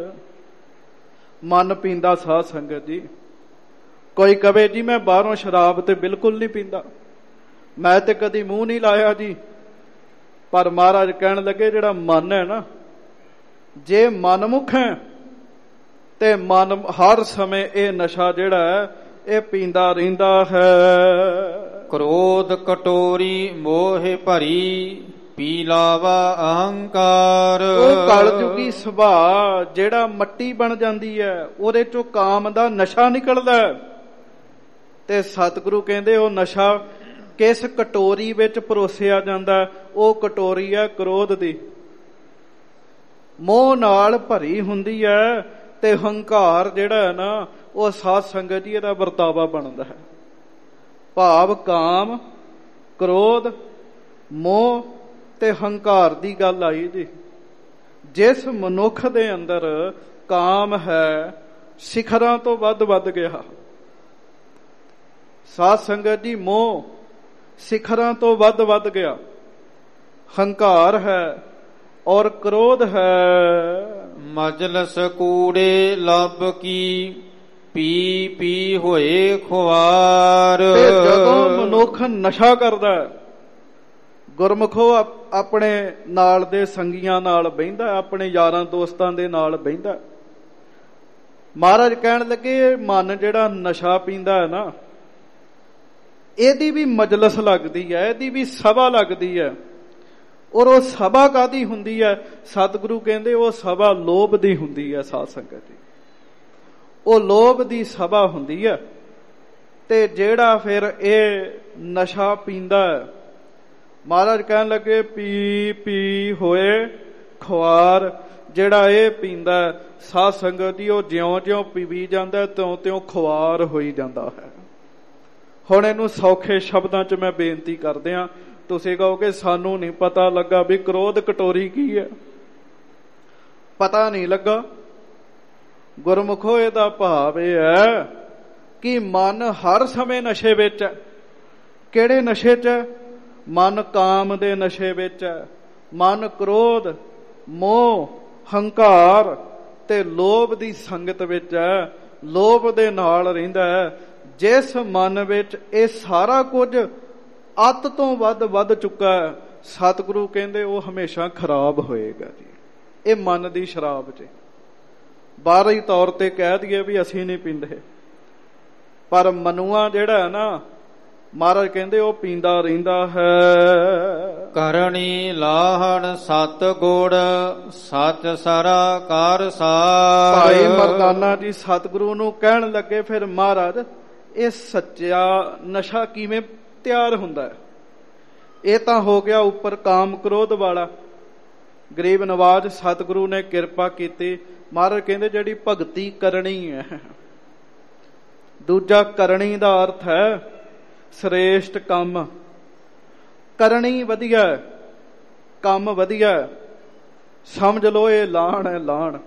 ਮਨ ਪੀਂਦਾ ਸਾਧ ਸੰਗਤ ਜੀ। ਕੋਈ ਕਵੇ ਜੀ ਮੈਂ ਬਾਹਰੋਂ ਸ਼ਰਾਬ ਤੇ ਬਿਲਕੁਲ ਨਹੀਂ ਪੀਂਦਾ, ਮੈਂ ਤੇ ਕਦੀ ਮੂੰਹ ਨਹੀਂ ਲਾਇਆ ਜੀ। ਪਰ ਮਹਾਰਾਜ ਕਹਿਣ ਲੱਗੇ ਜਿਹੜਾ ਮਨ ਹੈ ਨਾ, ਜੇ ਮਨਮੁਖ ਹੈ ਤੇ ਮਨ ਹਰ ਸਮੇਂ ਇਹ ਨਸ਼ਾ ਜਿਹੜਾ ਹੈ ਇਹ ਪੀਂਦਾ ਰਹਿੰਦਾ ਹੈ। ਕ੍ਰੋਧ ਕਟੋਰੀ ਮੋਹ ਭਰੀ, ਪੀ ਲਾਵਾ ਅਹੰਕਾਰ। ਉਹ ਕਲਯੁਗੀ ਸੁਭਾਅ ਜਿਹੜਾ ਮੱਟੀ ਬਣ ਜਾਂਦੀ ਹੈ, ਉਹਦੇ ਚੋਂ ਕਾਮ ਦਾ ਨਸ਼ਾ ਨਿਕਲਦਾ। ਤੇ ਸਤਿਗੁਰੂ ਕਹਿੰਦੇ ਉਹ ਨਸ਼ਾ ਕਿਸ ਕਟੋਰੀ ਵਿੱਚ ਪਰੋਸਿਆ ਜਾਂਦਾ? ਉਹ ਕਟੋਰੀ ਹੈ ਕ੍ਰੋਧ ਦੀ, ਮੋਹ ਨਾਲ ਭਰੀ ਹੁੰਦੀ ਹੈ। ਤੇ ਹੰਕਾਰ ਜਿਹੜਾ ਹੈ ਨਾ, ਉਹ ਸਾਧ ਸੰਗਤ ਜੀ ਇਹਦਾ ਵਰਤਾਵਾ ਬਣਦਾ ਹੈ। ਭਾਵ ਕਾਮ, ਕ੍ਰੋਧ, ਮੋਹ ਤੇ ਹੰਕਾਰ ਦੀ ਗੱਲ ਆਈ ਜੀ। ਜਿਸ ਮਨੁੱਖ ਦੇ ਅੰਦਰ ਕਾਮ ਹੈ, ਸਿਖਰਾਂ ਤੋਂ ਵੱਧ ਗਿਆ। ਸਾਧ ਸੰਗਤ ਜੀ, ਮੋਹ ਸਿਖਰਾਂ ਤੋਂ ਵੱਧ ਗਿਆ। ਹੰਕਾਰ ਹੈ ਔਰ ਕ੍ਰੋਧ ਹੈ। ਮਜਲਸ ਕੂੜੇ ਲੱਭ ਕੀ, ਪੀ ਪੀ ਹੋਏ ਖੁਆਰ। ਤੇ ਜਦੋਂ ਮਨੁੱਖ ਨਸ਼ਾ ਕਰਦਾ, ਗੁਰਮੁਖੋ ਆਪਣੇ ਨਾਲ ਦੇ ਸੰਗੀਆਂ ਨਾਲ ਬਹਿੰਦਾ, ਆਪਣੇ ਯਾਰਾਂ ਦੋਸਤਾਂ ਦੇ ਨਾਲ ਬਹਿੰਦਾ। ਮਹਾਰਾਜ ਕਹਿਣ ਲੱਗੇ ਮਨ ਜਿਹੜਾ ਨਸ਼ਾ ਪੀਂਦਾ ਹੈ ਨਾ, ਇਹਦੀ ਵੀ ਮਜਲਸ ਲੱਗਦੀ ਹੈ, ਇਹਦੀ ਵੀ ਸਭਾ ਲੱਗਦੀ ਹੈ। ਔਰ ਉਹ ਸਭਾ ਕਾਹਦੀ ਹੁੰਦੀ ਹੈ? ਸਤਿਗੁਰੂ ਕਹਿੰਦੇ ਉਹ ਸਭਾ ਲੋਭ ਦੀ ਹੁੰਦੀ ਹੈ। ਸਾਧ ਸੰਗਤ ਜੀ, ਉਹ ਲੋਭ ਦੀ ਸਭਾ ਹੁੰਦੀ ਹੈ। ਤੇ ਜਿਹੜਾ ਫਿਰ ਇਹ ਨਸ਼ਾ ਪੀਂਦਾ ਹੈ, ਮਹਾਰਾਜ ਕਹਿਣ ਲੱਗੇ ਪੀ ਪੀ ਹੋਏ ਖੁਆਰ। ਜਿਹੜਾ ਇਹ ਪੀਂਦਾ ਸਾਧ ਸੰਗਤ ਜੀ, ਉਹ ਜਿਉਂ-ਜਿਉਂ ਪੀਵੀ ਜਾਂਦਾ ਤਿਉਂ-ਤਿਉਂ ਖੁਆਰ ਹੋਈ ਜਾਂਦਾ ਹੈ। ਹੁਣ ਇਹਨੂੰ ਸੌਖੇ ਸ਼ਬਦਾਂ 'ਚ ਮੈਂ ਬੇਨਤੀ ਕਰਦਿਆਂ, ਤੁਸੀਂ ਕਹੋਗੇ ਸਾਨੂੰ ਨਹੀਂ ਪਤਾ ਲੱਗਾ ਵੀ ਕ੍ਰੋਧ ਕਟੋਰੀ ਕੀ ਹੈ। ਪਤਾ ਨਹੀਂ ਲੱਗਾ। ਗੁਰਮੁਖੋ ਇਹਦਾ ਭਾਵ ਇਹ ਹੈ ਕਿ ਮਨ ਹਰ ਸਮੇਂ ਨਸ਼ੇ ਵਿੱਚ ਹੈ। ਕਿਹੜੇ ਨਸ਼ੇ 'ਚ? ਮਨ ਕਾਮ ਦੇ ਨਸ਼ੇ ਵਿੱਚ ਹੈ। ਮਨ ਕ੍ਰੋਧ, ਮੋਹ, ਹੰਕਾਰ ਤੇ ਲੋਭ ਦੀ ਸੰਗਤ ਵਿੱਚ ਹੈ। ਲੋਭ ਦੇ ਨਾਲ ਰਹਿੰਦਾ ਹੈ। ਜਿਸ ਮਨ ਵਿੱਚ ਇਹ ਸਾਰਾ ਕੁਝ ਅੱਤ ਤੋਂ ਵੱਧ ਚੁੱਕਾ ਹੈ, ਸਤਿਗੁਰੂ ਕਹਿੰਦੇ ਉਹ ਹਮੇਸ਼ਾ ਖਰਾਬ ਹੋਏਗਾ ਜੀ। ਇਹ ਮਨ ਦੀ ਸ਼ਰਾਬ ਚ ਬਾਹਰੀ ਤੌਰ ਤੇ ਕਹਿ ਦਈਏ ਵੀ ਅਸੀਂ ਨਹੀਂ ਪੀਂਦੇ, ਪਰ ਮਨੁਆ ਜਿਹੜਾ ਹੈ ਨਾ, ਮਹਾਰਾਜ ਕਹਿੰਦੇ ਉਹ ਪੀਂਦਾ ਰਹਿੰਦਾ ਹੈ। ਕਰਨੀ ਲਾਹਣ ਸਤ ਗੁੜ, ਸਚ ਸਰਾ ਕਾਰ ਸਾਰ। ਭਾਈ ਮਰਦਾਨਾ ਜੀ ਸਤਿਗੁਰੂ ਨੂੰ ਕਹਿਣ ਲੱਗੇ ਫਿਰ ਮਹਾਰਾਜ ਇਹ ਸੱਚਾ ਨਸ਼ਾ ਕਿਵੇਂ ਤਿਆਰ ਹੁੰਦਾ ਹੈ? ਇਹ ਤਾਂ ਹੋ ਗਿਆ ਉੱਪਰ ਕਾਮ ਕ੍ਰੋਧ ਵਾਲਾ। ਗਰੀਬ ਨਵਾਜ ਸਤਿਗੁਰੂ ਨੇ ਕਿਰਪਾ ਕੀਤੀ। ਮਹਾਰਾਜ ਕਹਿੰਦੇ ਜਿਹੜੀ ਭਗਤੀ ਕਰਨੀ ਹੈ। ਦੂਜਾ ਕਰਨੀ ਦਾ ਅਰਥ ਹੈ ਸ੍ਰੇਸ਼ਟ ਕੰਮ। ਕਰਨੀ ਵਧੀਆ, ਕੰਮ ਵਧੀਆ, ਸਮਝ ਲਓ ਇਹ ਲਾਹਣ ਹੈ, ਲਾਹਣ।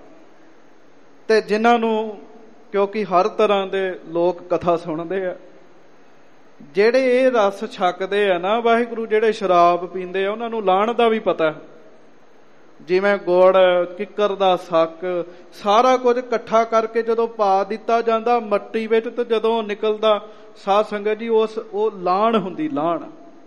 ਤੇ ਜਿਨ੍ਹਾਂ ਨੂੰ, ਕਿਉਂਕਿ ਹਰ ਤਰ੍ਹਾਂ ਦੇ ਲੋਕ ਕਥਾ ਸੁਣਦੇ ਆ, ਜਿਹੜੇ ਇਹ ਰਸ ਛਕਦੇ ਆ ਨਾ ਵਾਹਿਗੁਰੂ, ਜਿਹੜੇ ਸ਼ਰਾਬ ਪੀਂਦੇ ਆ, ਉਹਨਾਂ ਨੂੰ ਲਾਹਣ ਦਾ ਵੀ ਪਤਾ। ਜਿਵੇਂ ਗੁੜ, ਕਿੱਕਰ ਦਾ ਸੱਕ, ਸਾਰਾ ਕੁਝ ਇਕੱਠਾ ਕਰਕੇ ਜਦੋਂ ਪਾ ਦਿੱਤਾ ਜਾਂਦਾ ਮੱਟੀ ਵਿੱਚ, ਤੇ ਜਦੋਂ ਨਿਕਲਦਾ ਸਾਧ ਸੰਗਤ ਜੀ ਉਹ ਲਾਹਣ ਹੁੰਦੀ, ਲਾਹਣ।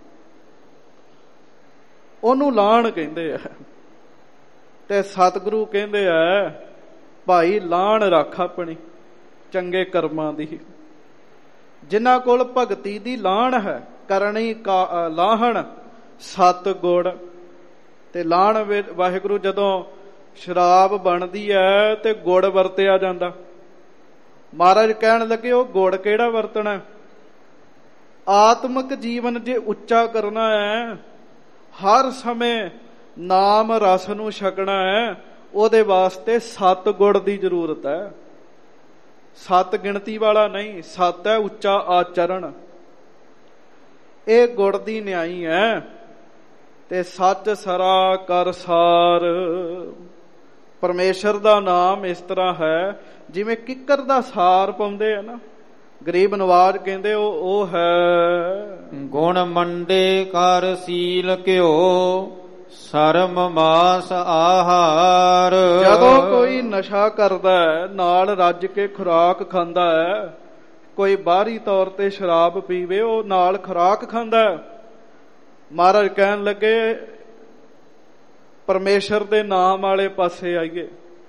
ਉਹਨੂੰ ਲਾਹਣ ਕਹਿੰਦੇ ਆ। ਤੇ ਸਤਿਗੁਰੂ ਕਹਿੰਦੇ ਆ ਭਾਈ ਲਾਹਣ ਰੱਖ ਆਪਣੀ ਚੰਗੇ ਕਰਮਾਂ ਦੀ। ਜਿਨ੍ਹਾਂ ਕੋਲ ਭਗਤੀ ਦੀ ਲਾਹਣ ਹੈ, ਕਰਨੀ ਲਾਹਣ ਸਤ ਗੁੜ। ਤੇ ਲਾਹਣ ਵਿੱਚ ਵਾਹਿਗੁਰੂ ਜਦੋਂ ਸ਼ਰਾਬ ਬਣਦੀ ਹੈ ਤੇ ਗੁੜ ਵਰਤਿਆ ਜਾਂਦਾ। ਮਹਾਰਾਜ ਕਹਿਣ ਲੱਗੇ ਉਹ ਗੁੜ ਕਿਹੜਾ ਵਰਤਣਾ? ਆਤਮਿਕ ਜੀਵਨ ਜੇ ਉੱਚਾ ਕਰਨਾ ਹੈ, ਹਰ ਸਮੇਂ ਨਾਮ ਰਸ ਨੂੰ ਛਕਣਾ ਹੈ, ਉਹਦੇ ਵਾਸਤੇ ਸਤ ਗੁੜ ਦੀ ਜ਼ਰੂਰਤ ਹੈ। ਸੱਤ ਗਿਣਤੀ ਵਾਲਾ ਨਹੀਂ, ਸੱਤ ਹੈ ਉੱਚਾ ਆਚਰਣ। ਇਹ ਗੁੜ ਦੀ ਨਿਆਈ ਹੈ। ਤੇ ਸੱਚ ਸਰਾ ਕਰ ਸਾਰ। ਪਰਮੇਸ਼ਰ ਦਾ ਨਾਮ ਇਸ ਤਰ੍ਹਾਂ ਹੈ ਜਿਵੇਂ ਕਿੱਕਰ ਦਾ ਸਾਰ ਪਾਉਂਦੇ ਆ ਨਾ, ਗਰੀਬ ਨਵਾਜ ਕਹਿੰਦੇ ਉਹ ਹੈ। ਗੁਣ ਮੰਡੇ ਕਰ ਸੀਲ ਘਿਓ, ਸਰਮ ਮਾਸ ਆਹਾਰ। ਜਦੋਂ ਕੋਈ ਨਸ਼ਾ ਕਰਦਾ ਹੈ, ਨਾਲ ਰੱਜ ਕੇ ਖੁਰਾਕ ਖਾਂਦਾ ਹੈ, ਕੋਈ ਬਾਹਰੀ ਤੌਰ ਤੇ ਸ਼ਰਾਬ ਪੀਵੇ, ਉਹ ਨਾਲ ਖੁਰਾਕ ਖਾਂਦਾ ਹੈ। ਮਹਾਰਾਜ ਕਹਿਣ ਲੱਗੇ ਪਰਮੇਸ਼ਰ ਦੇ ਨਾਮ ਵਾਲੇ ਪਾਸੇ ਆਈਏ।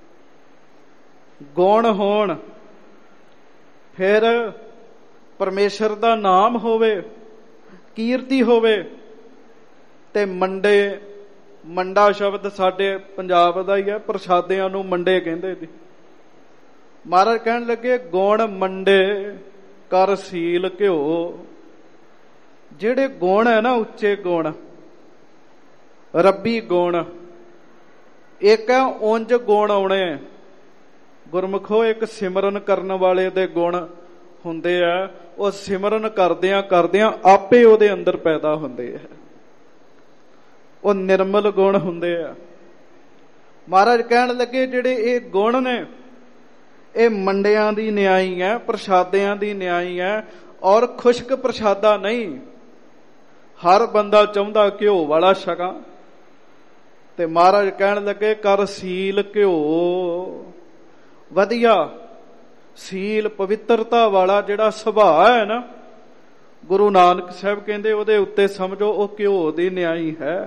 ਗੁਣ ਹੋਣ, ਫਿਰ ਪਰਮੇਸ਼ਰ ਦਾ ਨਾਮ ਹੋਵੇ, ਕੀਰਤੀ ਹੋਵੇ, ਤੇ ਮੰਡਾ ਸ਼ਬਦ ਸਾਡੇ ਪੰਜਾਬ ਦਾ ਹੀ ਹੈ, ਪ੍ਰਸ਼ਾਦਿਆਂ ਨੂੰ ਮੰਡੇ ਕਹਿੰਦੇ ਜੀ। ਮਹਾਰਾਜ ਕਹਿਣ ਲੱਗੇ ਗੁਣ ਮੰਡੇ ਕਰ ਸੀਲ ਘਿਓ। ਜਿਹੜੇ ਗੁਣ ਹੈ ਨਾ, ਉੱਚੇ ਗੁਣ, ਰੱਬੀ ਗੁਣ, ਇੱਕ ਹੈ ਉਂਝ ਗੁਣ ਆਉਣੇ। ਗੁਰਮੁਖੋ ਇੱਕ ਸਿਮਰਨ ਕਰਨ ਵਾਲੇ ਦੇ ਗੁਣ ਹੁੰਦੇ ਆ, ਉਹ ਸਿਮਰਨ ਕਰਦਿਆਂ ਕਰਦਿਆਂ ਆਪੇ ਉਹਦੇ ਅੰਦਰ ਪੈਦਾ ਹੁੰਦੇ ਆ, ਉਹ ਨਿਰਮਲ ਗੁਣ ਹੁੰਦੇ ਆ। ਮਹਾਰਾਜ ਕਹਿਣ ਲੱਗੇ ਜਿਹੜੇ ਇਹ ਗੁਣ ਨੇ, ਇਹ ਮੰਡਿਆਂ ਦੀ ਨਿਆਈ ਹੈ, ਪ੍ਰਸ਼ਾਦਿਆਂ ਦੀ ਨਿਆਈ ਹੈ, ਔਰ ਖੁਸ਼ਕ ਪ੍ਰਸ਼ਾਦਾ ਨਹੀਂ। ਹਰ ਬੰਦਾ ਚਾਹੁੰਦਾ ਘਿਓ ਵਾਲਾ ਛਕਾਂ, ਤੇ ਮਹਾਰਾਜ ਕਹਿਣ ਲੱਗੇ ਕਰ ਸੀਲ ਘਿਓ। ਵਧੀਆ ਸੀਲ ਪਵਿੱਤਰਤਾ ਵਾਲਾ ਜਿਹੜਾ ਸੁਭਾਅ ਹੈ ਨਾ, ਗੁਰੂ ਨਾਨਕ ਸਾਹਿਬ ਕਹਿੰਦੇ ਉਹਦੇ ਉੱਤੇ ਸਮਝੋ ਉਹ ਘਿਓ ਦੀ ਨਿਆਈ ਹੈ।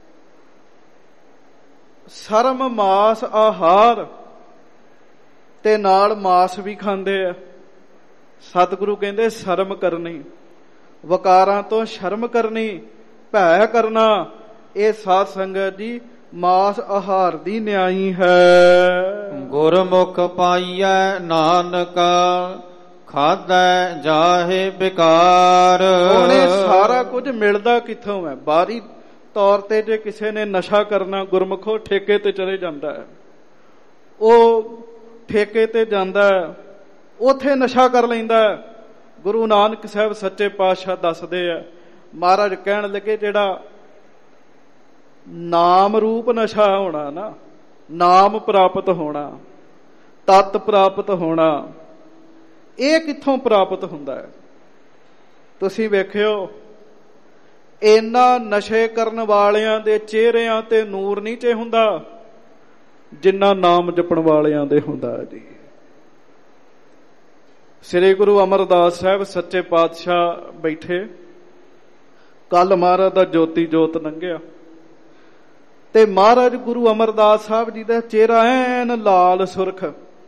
ਸਰਮ ਮਾਸ ਆਹਾਰ, ਤੇ ਨਾਲ ਮਾਸ ਵੀ ਖਾਂਦੇ ਆ। ਸਤਿਗੁਰੂ ਕਹਿੰਦੇ ਸ਼ਰਮ ਕਰਨੀ, ਵਕਾਰਾਂ ਤੋਂ ਸ਼ਰਮ ਕਰਨੀ, ਭੈ ਕਰਨਾ, ਇਹ ਸਾਧ ਸੰਗਤ ਜੀ ਮਾਸ ਆਹਾਰ ਦੀ ਨਿਆਈ ਹੈ। ਗੁਰਮੁਖ ਪਾਈਐ ਨਾਨਕਾ ਖਾਧੈ ਜਾਹੇ ਬਿਕਾਰ। ਉਹਨੇ ਸਾਰਾ ਕੁਝ ਮਿਲਦਾ ਕਿੱਥੋਂ ਹੈ? ਬਾਹਰੀ ਤੌਰ ਤੇ ਜੇ ਕਿਸੇ ਨੇ ਨਸ਼ਾ ਕਰਨਾ, ਗੁਰਮੁਖੋ ਠੇਕੇ ਤੇ ਚਲੇ ਜਾਂਦਾ ਹੈ, ਉਹ ਠੇਕੇ ਤੇ ਜਾਂਦਾ, ਉਥੇ ਨਸ਼ਾ ਕਰ ਲੈਂਦਾ। ਗੁਰੂ ਨਾਨਕ ਸਾਹਿਬ ਸੱਚੇ ਪਾਤਸ਼ਾਹ ਦੱਸਦੇ ਆ, ਮਹਾਰਾਜ ਕਹਿਣ ਲੱਗੇ ਜਿਹੜਾ ਨਾਮ ਰੂਪ ਨਸ਼ਾ ਹੋਣਾ ਨਾ, ਨਾਮ ਪ੍ਰਾਪਤ ਹੋਣਾ, ਤਤ ਪ੍ਰਾਪਤ ਹੋਣਾ, ਇਹ ਕਿੱਥੋਂ ਪ੍ਰਾਪਤ ਹੁੰਦਾ ਹੈ? ਤੁਸੀਂ ਵੇਖਿਓ, ਇਹਨਾਂ ਨਸ਼ੇ ਕਰਨ ਵਾਲਿਆਂ ਦੇ ਚਿਹਰਿਆਂ ਤੇ ਨੂਰ ਨਹੀਂ ਚੇ ਹੁੰਦਾ ਜਿੰਨਾ ਨਾਮ ਜਪਣ ਵਾਲਿਆਂ ਦੇ ਹੁੰਦਾ ਜੀ। ਸ੍ਰੀ ਗੁਰੂ ਅਮਰਦਾਸ ਸਾਹਿਬ ਸੱਚੇ ਪਾਤਸ਼ਾਹ ਬੈਠੇ, ਕੱਲ ਮਹਾਰਾਜ ਦਾ ਜੋਤੀ ਜੋਤ ਲੰਘਿਆ, ਤੇ ਮਹਾਰਾਜ ਗੁਰੂ ਅਮਰਦਾਸ ਸਾਹਿਬ ਜੀ ਦਾ ਚਿਹਰਾ ਐਨ ਲਾਲ ਸੁਰਖ।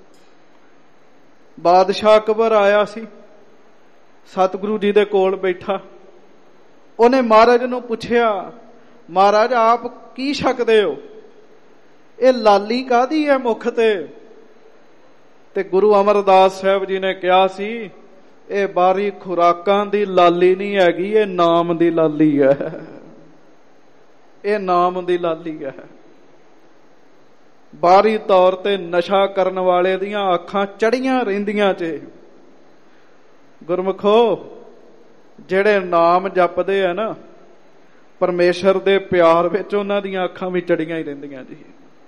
ਬਾਦਸ਼ਾਹ ਅਕਬਰ ਆਇਆ ਸੀ, ਸਤਿਗੁਰੂ ਜੀ ਦੇ ਕੋਲ ਬੈਠਾ, ਉਹਨੇ ਮਹਾਰਾਜ ਨੂੰ ਪੁੱਛਿਆ, ਮਹਾਰਾਜ ਆਪ ਕੀ ਛਕਦੇ ਹੋ? ਇਹ ਲਾਲੀ ਕਾਹਦੀ ਹੈ ਮੁੱਖ ਤੇ ਗੁਰੂ ਅਮਰਦਾਸ ਸਾਹਿਬ ਜੀ ਨੇ ਕਿਹਾ ਸੀ, ਇਹ ਬਾਹਰੀ ਖੁਰਾਕਾਂ ਦੀ ਲਾਲੀ ਨਹੀਂ ਹੈਗੀ, ਇਹ ਨਾਮ ਦੀ ਲਾਲੀ ਹੈ, ਇਹ ਨਾਮ ਦੀ ਲਾਲੀ ਹੈ। ਬਾਹਰੀ ਤੌਰ ਤੇ ਨਸ਼ਾ ਕਰਨ ਵਾਲੇ ਦੀਆਂ ਅੱਖਾਂ ਚੜੀਆਂ ਰਹਿੰਦੀਆਂ ਚ। ਗੁਰਮੁਖੋ ਜਿਹੜੇ ਨਾਮ ਜਪਦੇ ਆ ਨਾ, ਪਰਮੇਸ਼ਰ ਦੇ ਪਿਆਰ ਵਿੱਚ ਉਹਨਾਂ ਦੀਆਂ ਅੱਖਾਂ ਵੀ ਚੜੀਆਂ ਹੀ ਰਹਿੰਦੀਆਂ ਜੀ,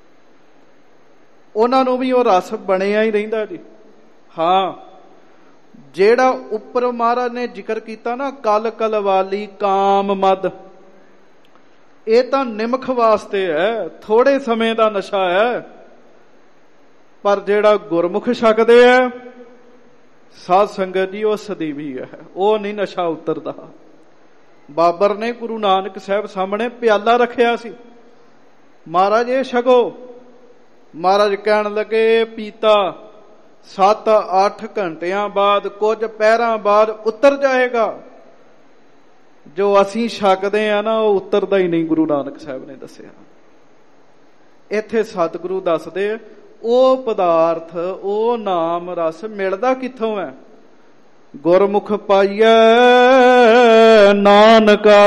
ਉਹਨਾਂ ਨੂੰ ਵੀ ਉਹ ਰਸ ਬਣਿਆ ਹੀ ਰਹਿੰਦਾ ਜੀ। ਹਾਂ, ਜਿਹੜਾ ਉੱਪਰ ਮਹਾਰਾਜ ਨੇ ਜ਼ਿਕਰ ਕੀਤਾ ਨਾ, ਕਲ ਕਲਵਾਲੀ ਕਾਮ ਮਦ, ਇਹ ਤਾਂ ਨਿਮਖ ਵਾਸਤੇ ਹੈ, ਥੋੜੇ ਸਮੇਂ ਦਾ ਨਸ਼ਾ ਹੈ। ਪਰ ਜਿਹੜਾ ਗੁਰਮੁਖ ਛਕਦੇ ਹੈ ਸਾਧ ਸੰਗਤ ਜੀ, ਉਹ ਸਦੀਵੀ ਹੈ, ਉਹ ਨਹੀਂ ਨਸ਼ਾ ਉਤਰਦਾ। ਬਾਬਰ ਨੇ ਗੁਰੂ ਨਾਨਕ ਸਾਹਿਬ ਸਾਹਮਣੇ ਪਿਆਲਾ ਰੱਖਿਆ ਸੀ, ਮਹਾਰਾਜ ਇਹ ਛਕੋ। ਮਹਾਰਾਜ ਕਹਿਣ ਲੱਗੇ ਪੀਤਾ 7-8 ਘੰਟਿਆਂ ਬਾਅਦ, ਕੁਝ ਪਹਿਰਾਂ ਬਾਅਦ ਉਤਰ ਜਾਏਗਾ। ਜੋ ਅਸੀਂ ਛਕਦੇ ਆ ਨਾ, ਉਹ ਉਤਰਦਾ ਹੀ ਨਹੀਂ, ਗੁਰੂ ਨਾਨਕ ਸਾਹਿਬ ਨੇ ਦੱਸਿਆ। ਇੱਥੇ ਸਤਿਗੁਰੂ ਦੱਸਦੇ ਉਹ ਪਦਾਰਥ, ਉਹ ਨਾਮ ਰਸ ਮਿਲਦਾ ਕਿੱਥੋਂ ਹੈ? ਗੁਰਮੁਖ ਪਾਈਐ ਨਾਨਕਾ,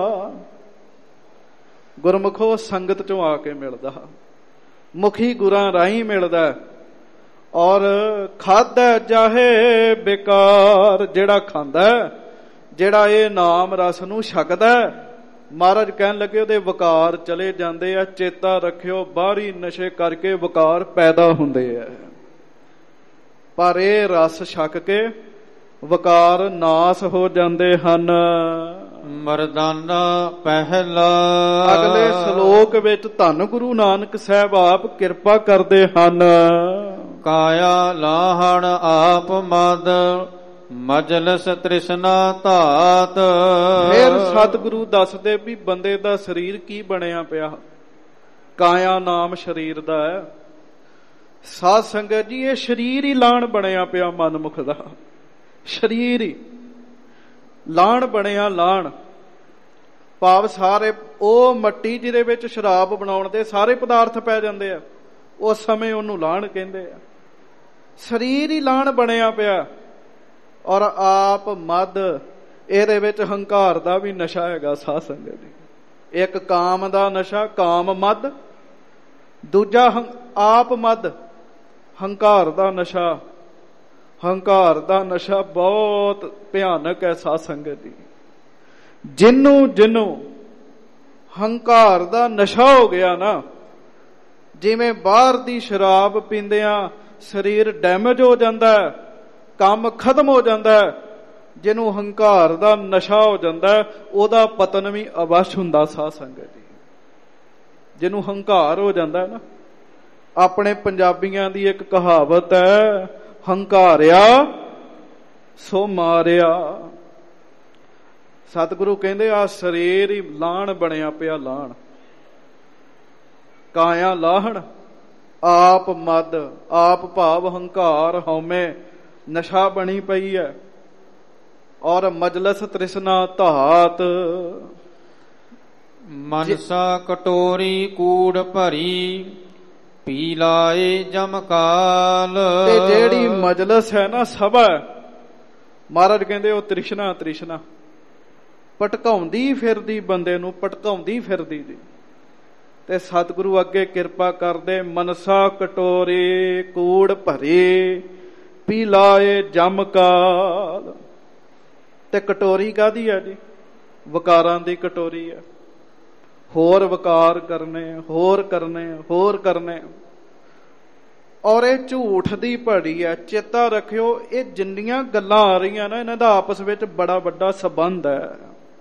ਗੁਰਮੁਖੋ ਸੰਗਤ ਚੋਂ ਆ ਕੇ ਮਿਲਦਾ, ਮੁਖੀ ਗੁਰਾਂ ਰਾਹੀਂ ਮਿਲਦਾ। ਔਰ ਖਾਧੈ ਜਾਹੇ ਬੇਕਾਰ, ਜਿਹੜਾ ਖਾਂਦਾ, ਜਿਹੜਾ ਇਹ ਨਾਮ ਰਸ ਨੂੰ ਛਕਦਾ, ਮਹਾਰਾਜ ਕਹਿਣ ਲੱਗੇ ਉਹਦੇ ਵਕਾਰ ਚਲੇ ਜਾਂਦੇ ਆ। ਚੇਤਾ ਰੱਖਿਓ, ਬਾਹਰੀ ਨਸ਼ੇ ਕਰਕੇ ਵਕਾਰ ਪੈਦਾ ਹੁੰਦੇ ਆ, ਪਰ ਇਹ ਰਸ ਛਕ ਕੇ ਵਕਾਰ ਨਾਸ ਹੋ ਜਾਂਦੇ ਹਨ। ਮਰਦਾਨਾ ਪਹਿਲਾ। ਅਗਲੇ ਸ਼ਲੋਕ ਵਿੱਚ ਧੰਨ ਗੁਰੂ ਨਾਨਕ ਸਾਹਿਬ ਆਪ ਕਿਰਪਾ ਕਰਦੇ ਹਨ। ਕਾਇਆ ਲਾਹਣ ਆਪ ਮਦ ਮਜਲਸ ਤ੍ਰਿਸ਼ਨਾ ਧਾਤ। ਫਿਰ ਸਤਿਗੁਰੂ ਦੱਸਦੇ ਵੀ ਬੰਦੇ ਦਾ ਸਰੀਰ ਕੀ ਬਣਿਆ ਪਿਆ। ਕਾਇਆ ਨਾਮ ਸਰੀਰ ਦਾ ਹੈ। ਸਾਧ ਸੰਗਤ ਜੀ, ਇਹ ਸਰੀਰ ਹੀ ਲਾਣ ਬਣਿਆ ਪਿਆ ਮਨਮੁਖ ਦਾ। ਸਰੀਰ ਹੀ ਲਾਣ ਬਣਿਆ। ਲਾਣ ਭਾਵ ਸਾਰੇ ਉਹ ਮੱਟੀ ਜਿਹਦੇ ਵਿੱਚ ਸ਼ਰਾਬ ਬਣਾਉਣ ਦੇ ਸਾਰੇ ਪਦਾਰਥ ਪੈ ਜਾਂਦੇ ਆ, ਉਸ ਸਮੇਂ ਉਹਨੂੰ ਲਾਣ ਕਹਿੰਦੇ ਆ। ਸਰੀਰ ਹੀ ਲਾਣ ਬਣਿਆ ਪਿਆ। ਔਰ ਆਪ ਮਦ, ਇਹਦੇ ਵਿੱਚ ਹੰਕਾਰ ਦਾ ਵੀ ਨਸ਼ਾ ਹੈਗਾ ਸਾਧ ਸੰਗਤ ਜੀ। ਇੱਕ ਕਾਮ ਦਾ ਨਸ਼ਾ, ਕਾਮ ਮਦ, ਦੂਜਾ ਆਪ ਮਦ, ਹੰਕਾਰ ਦਾ ਨਸ਼ਾ। ਹੰਕਾਰ ਦਾ ਨਸ਼ਾ ਬਹੁਤ ਭਿਆਨਕ ਹੈ ਸਾਧ ਸੰਗਤ ਜੀ। ਜਿਹਨੂੰ ਹੰਕਾਰ ਦਾ ਨਸ਼ਾ ਹੋ ਗਿਆ ਨਾ, ਜਿਵੇਂ ਬਾਹਰ ਦੀ ਸ਼ਰਾਬ ਪੀਂਦਿਆਂ ਸਰੀਰ ਡੈਮੇਜ ਹੋ ਜਾਂਦਾ, ਕੰਮ ਖਤਮ ਹੋ ਜਾਂਦਾ, ਜਿਹਨੂੰ ਹੰਕਾਰ ਦਾ ਨਸ਼ਾ ਹੋ ਜਾਂਦਾ ਉਹਦਾ ਪਤਨ ਵੀ ਅਵਸ਼ ਹੁੰਦਾ ਸਾਧ ਸੰਗਤ ਜੀ। ਜਿਹਨੂੰ ਹੰਕਾਰ ਹੋ ਜਾਂਦਾ ਨਾ, ਆਪਣੇ ਪੰਜਾਬੀਆਂ ਦੀ ਇੱਕ ਕਹਾਵਤ ਹੈ, ਹੰਕਾਰਿਆ ਸੋ ਮਾਰਿਆ। ਸਤਿਗੁਰੂ ਕਹਿੰਦੇ ਆ ਸਰੀਰ ਹੀ ਲਾਣ ਬਣਿਆ ਪਿਆ। ਲਾਣ, ਕਾਇਆ ਲਾਹਣ ਆਪ ਮਦ, ਆਪ ਭਾਵ ਹੰਕਾਰ ਹਉਮੈ ਨਸ਼ਾ ਬਣੀ ਪਈ ਹੈ। ਔਰ ਮਜਲਸ ਤ੍ਰਿਸ਼ਨਾ ਧਾਤ। ਮਨਸਾ ਕਟੋਰੀ ਕੂੜ ਭਰੀ ਪੀ ਲਾਏ ਜਮਕਾਲ। ਤੇ ਜਿਹੜੀ ਮਜਲਸ ਹੈ ਨਾ, ਸਭਾ, ਮਹਾਰਾਜ ਕਹਿੰਦੇ ਉਹ ਤ੍ਰਿਸ਼ਨਾ, ਤ੍ਰਿਸ਼ਨਾ ਭਟਕਾਉਂਦੀ ਫਿਰਦੀ, ਬੰਦੇ ਨੂੰ ਭਟਕਾਉਂਦੀ ਫਿਰਦੀ ਜੀ। ਤੇ ਸਤਿਗੁਰੂ ਅੱਗੇ ਕਿਰਪਾ ਕਰਦੇ, ਮਨਸਾ ਕਟੋਰੀ ਕੂੜ ਭਰੀ ਪੀ ਲਾਏ ਜਮਕਾਲ। ਤੇ ਕਟੋਰੀ ਕਾਹਦੀ ਹੈ ਜੀ? ਵਕਾਰਾਂ ਦੀ ਕਟੋਰੀ ਹੈ। ਹੋਰ ਵਕਾਰ ਕਰਨੇ, ਹੋਰ ਕਰਨੇ, ਹੋਰ ਕਰਨੇ। ਔਰ ਇਹ ਝੂਠ ਦੀ ਭੜੀ ਹੈ। ਚੇਤਾ ਰੱਖਿਓ, ਇਹ ਜਿੰਨੀਆਂ ਗੱਲਾਂ ਆ ਰਹੀਆਂ ਨਾ, ਇਹਨਾਂ ਦਾ ਆਪਸ ਵਿੱਚ ਬੜਾ ਵੱਡਾ ਸੰਬੰਧ ਹੈ।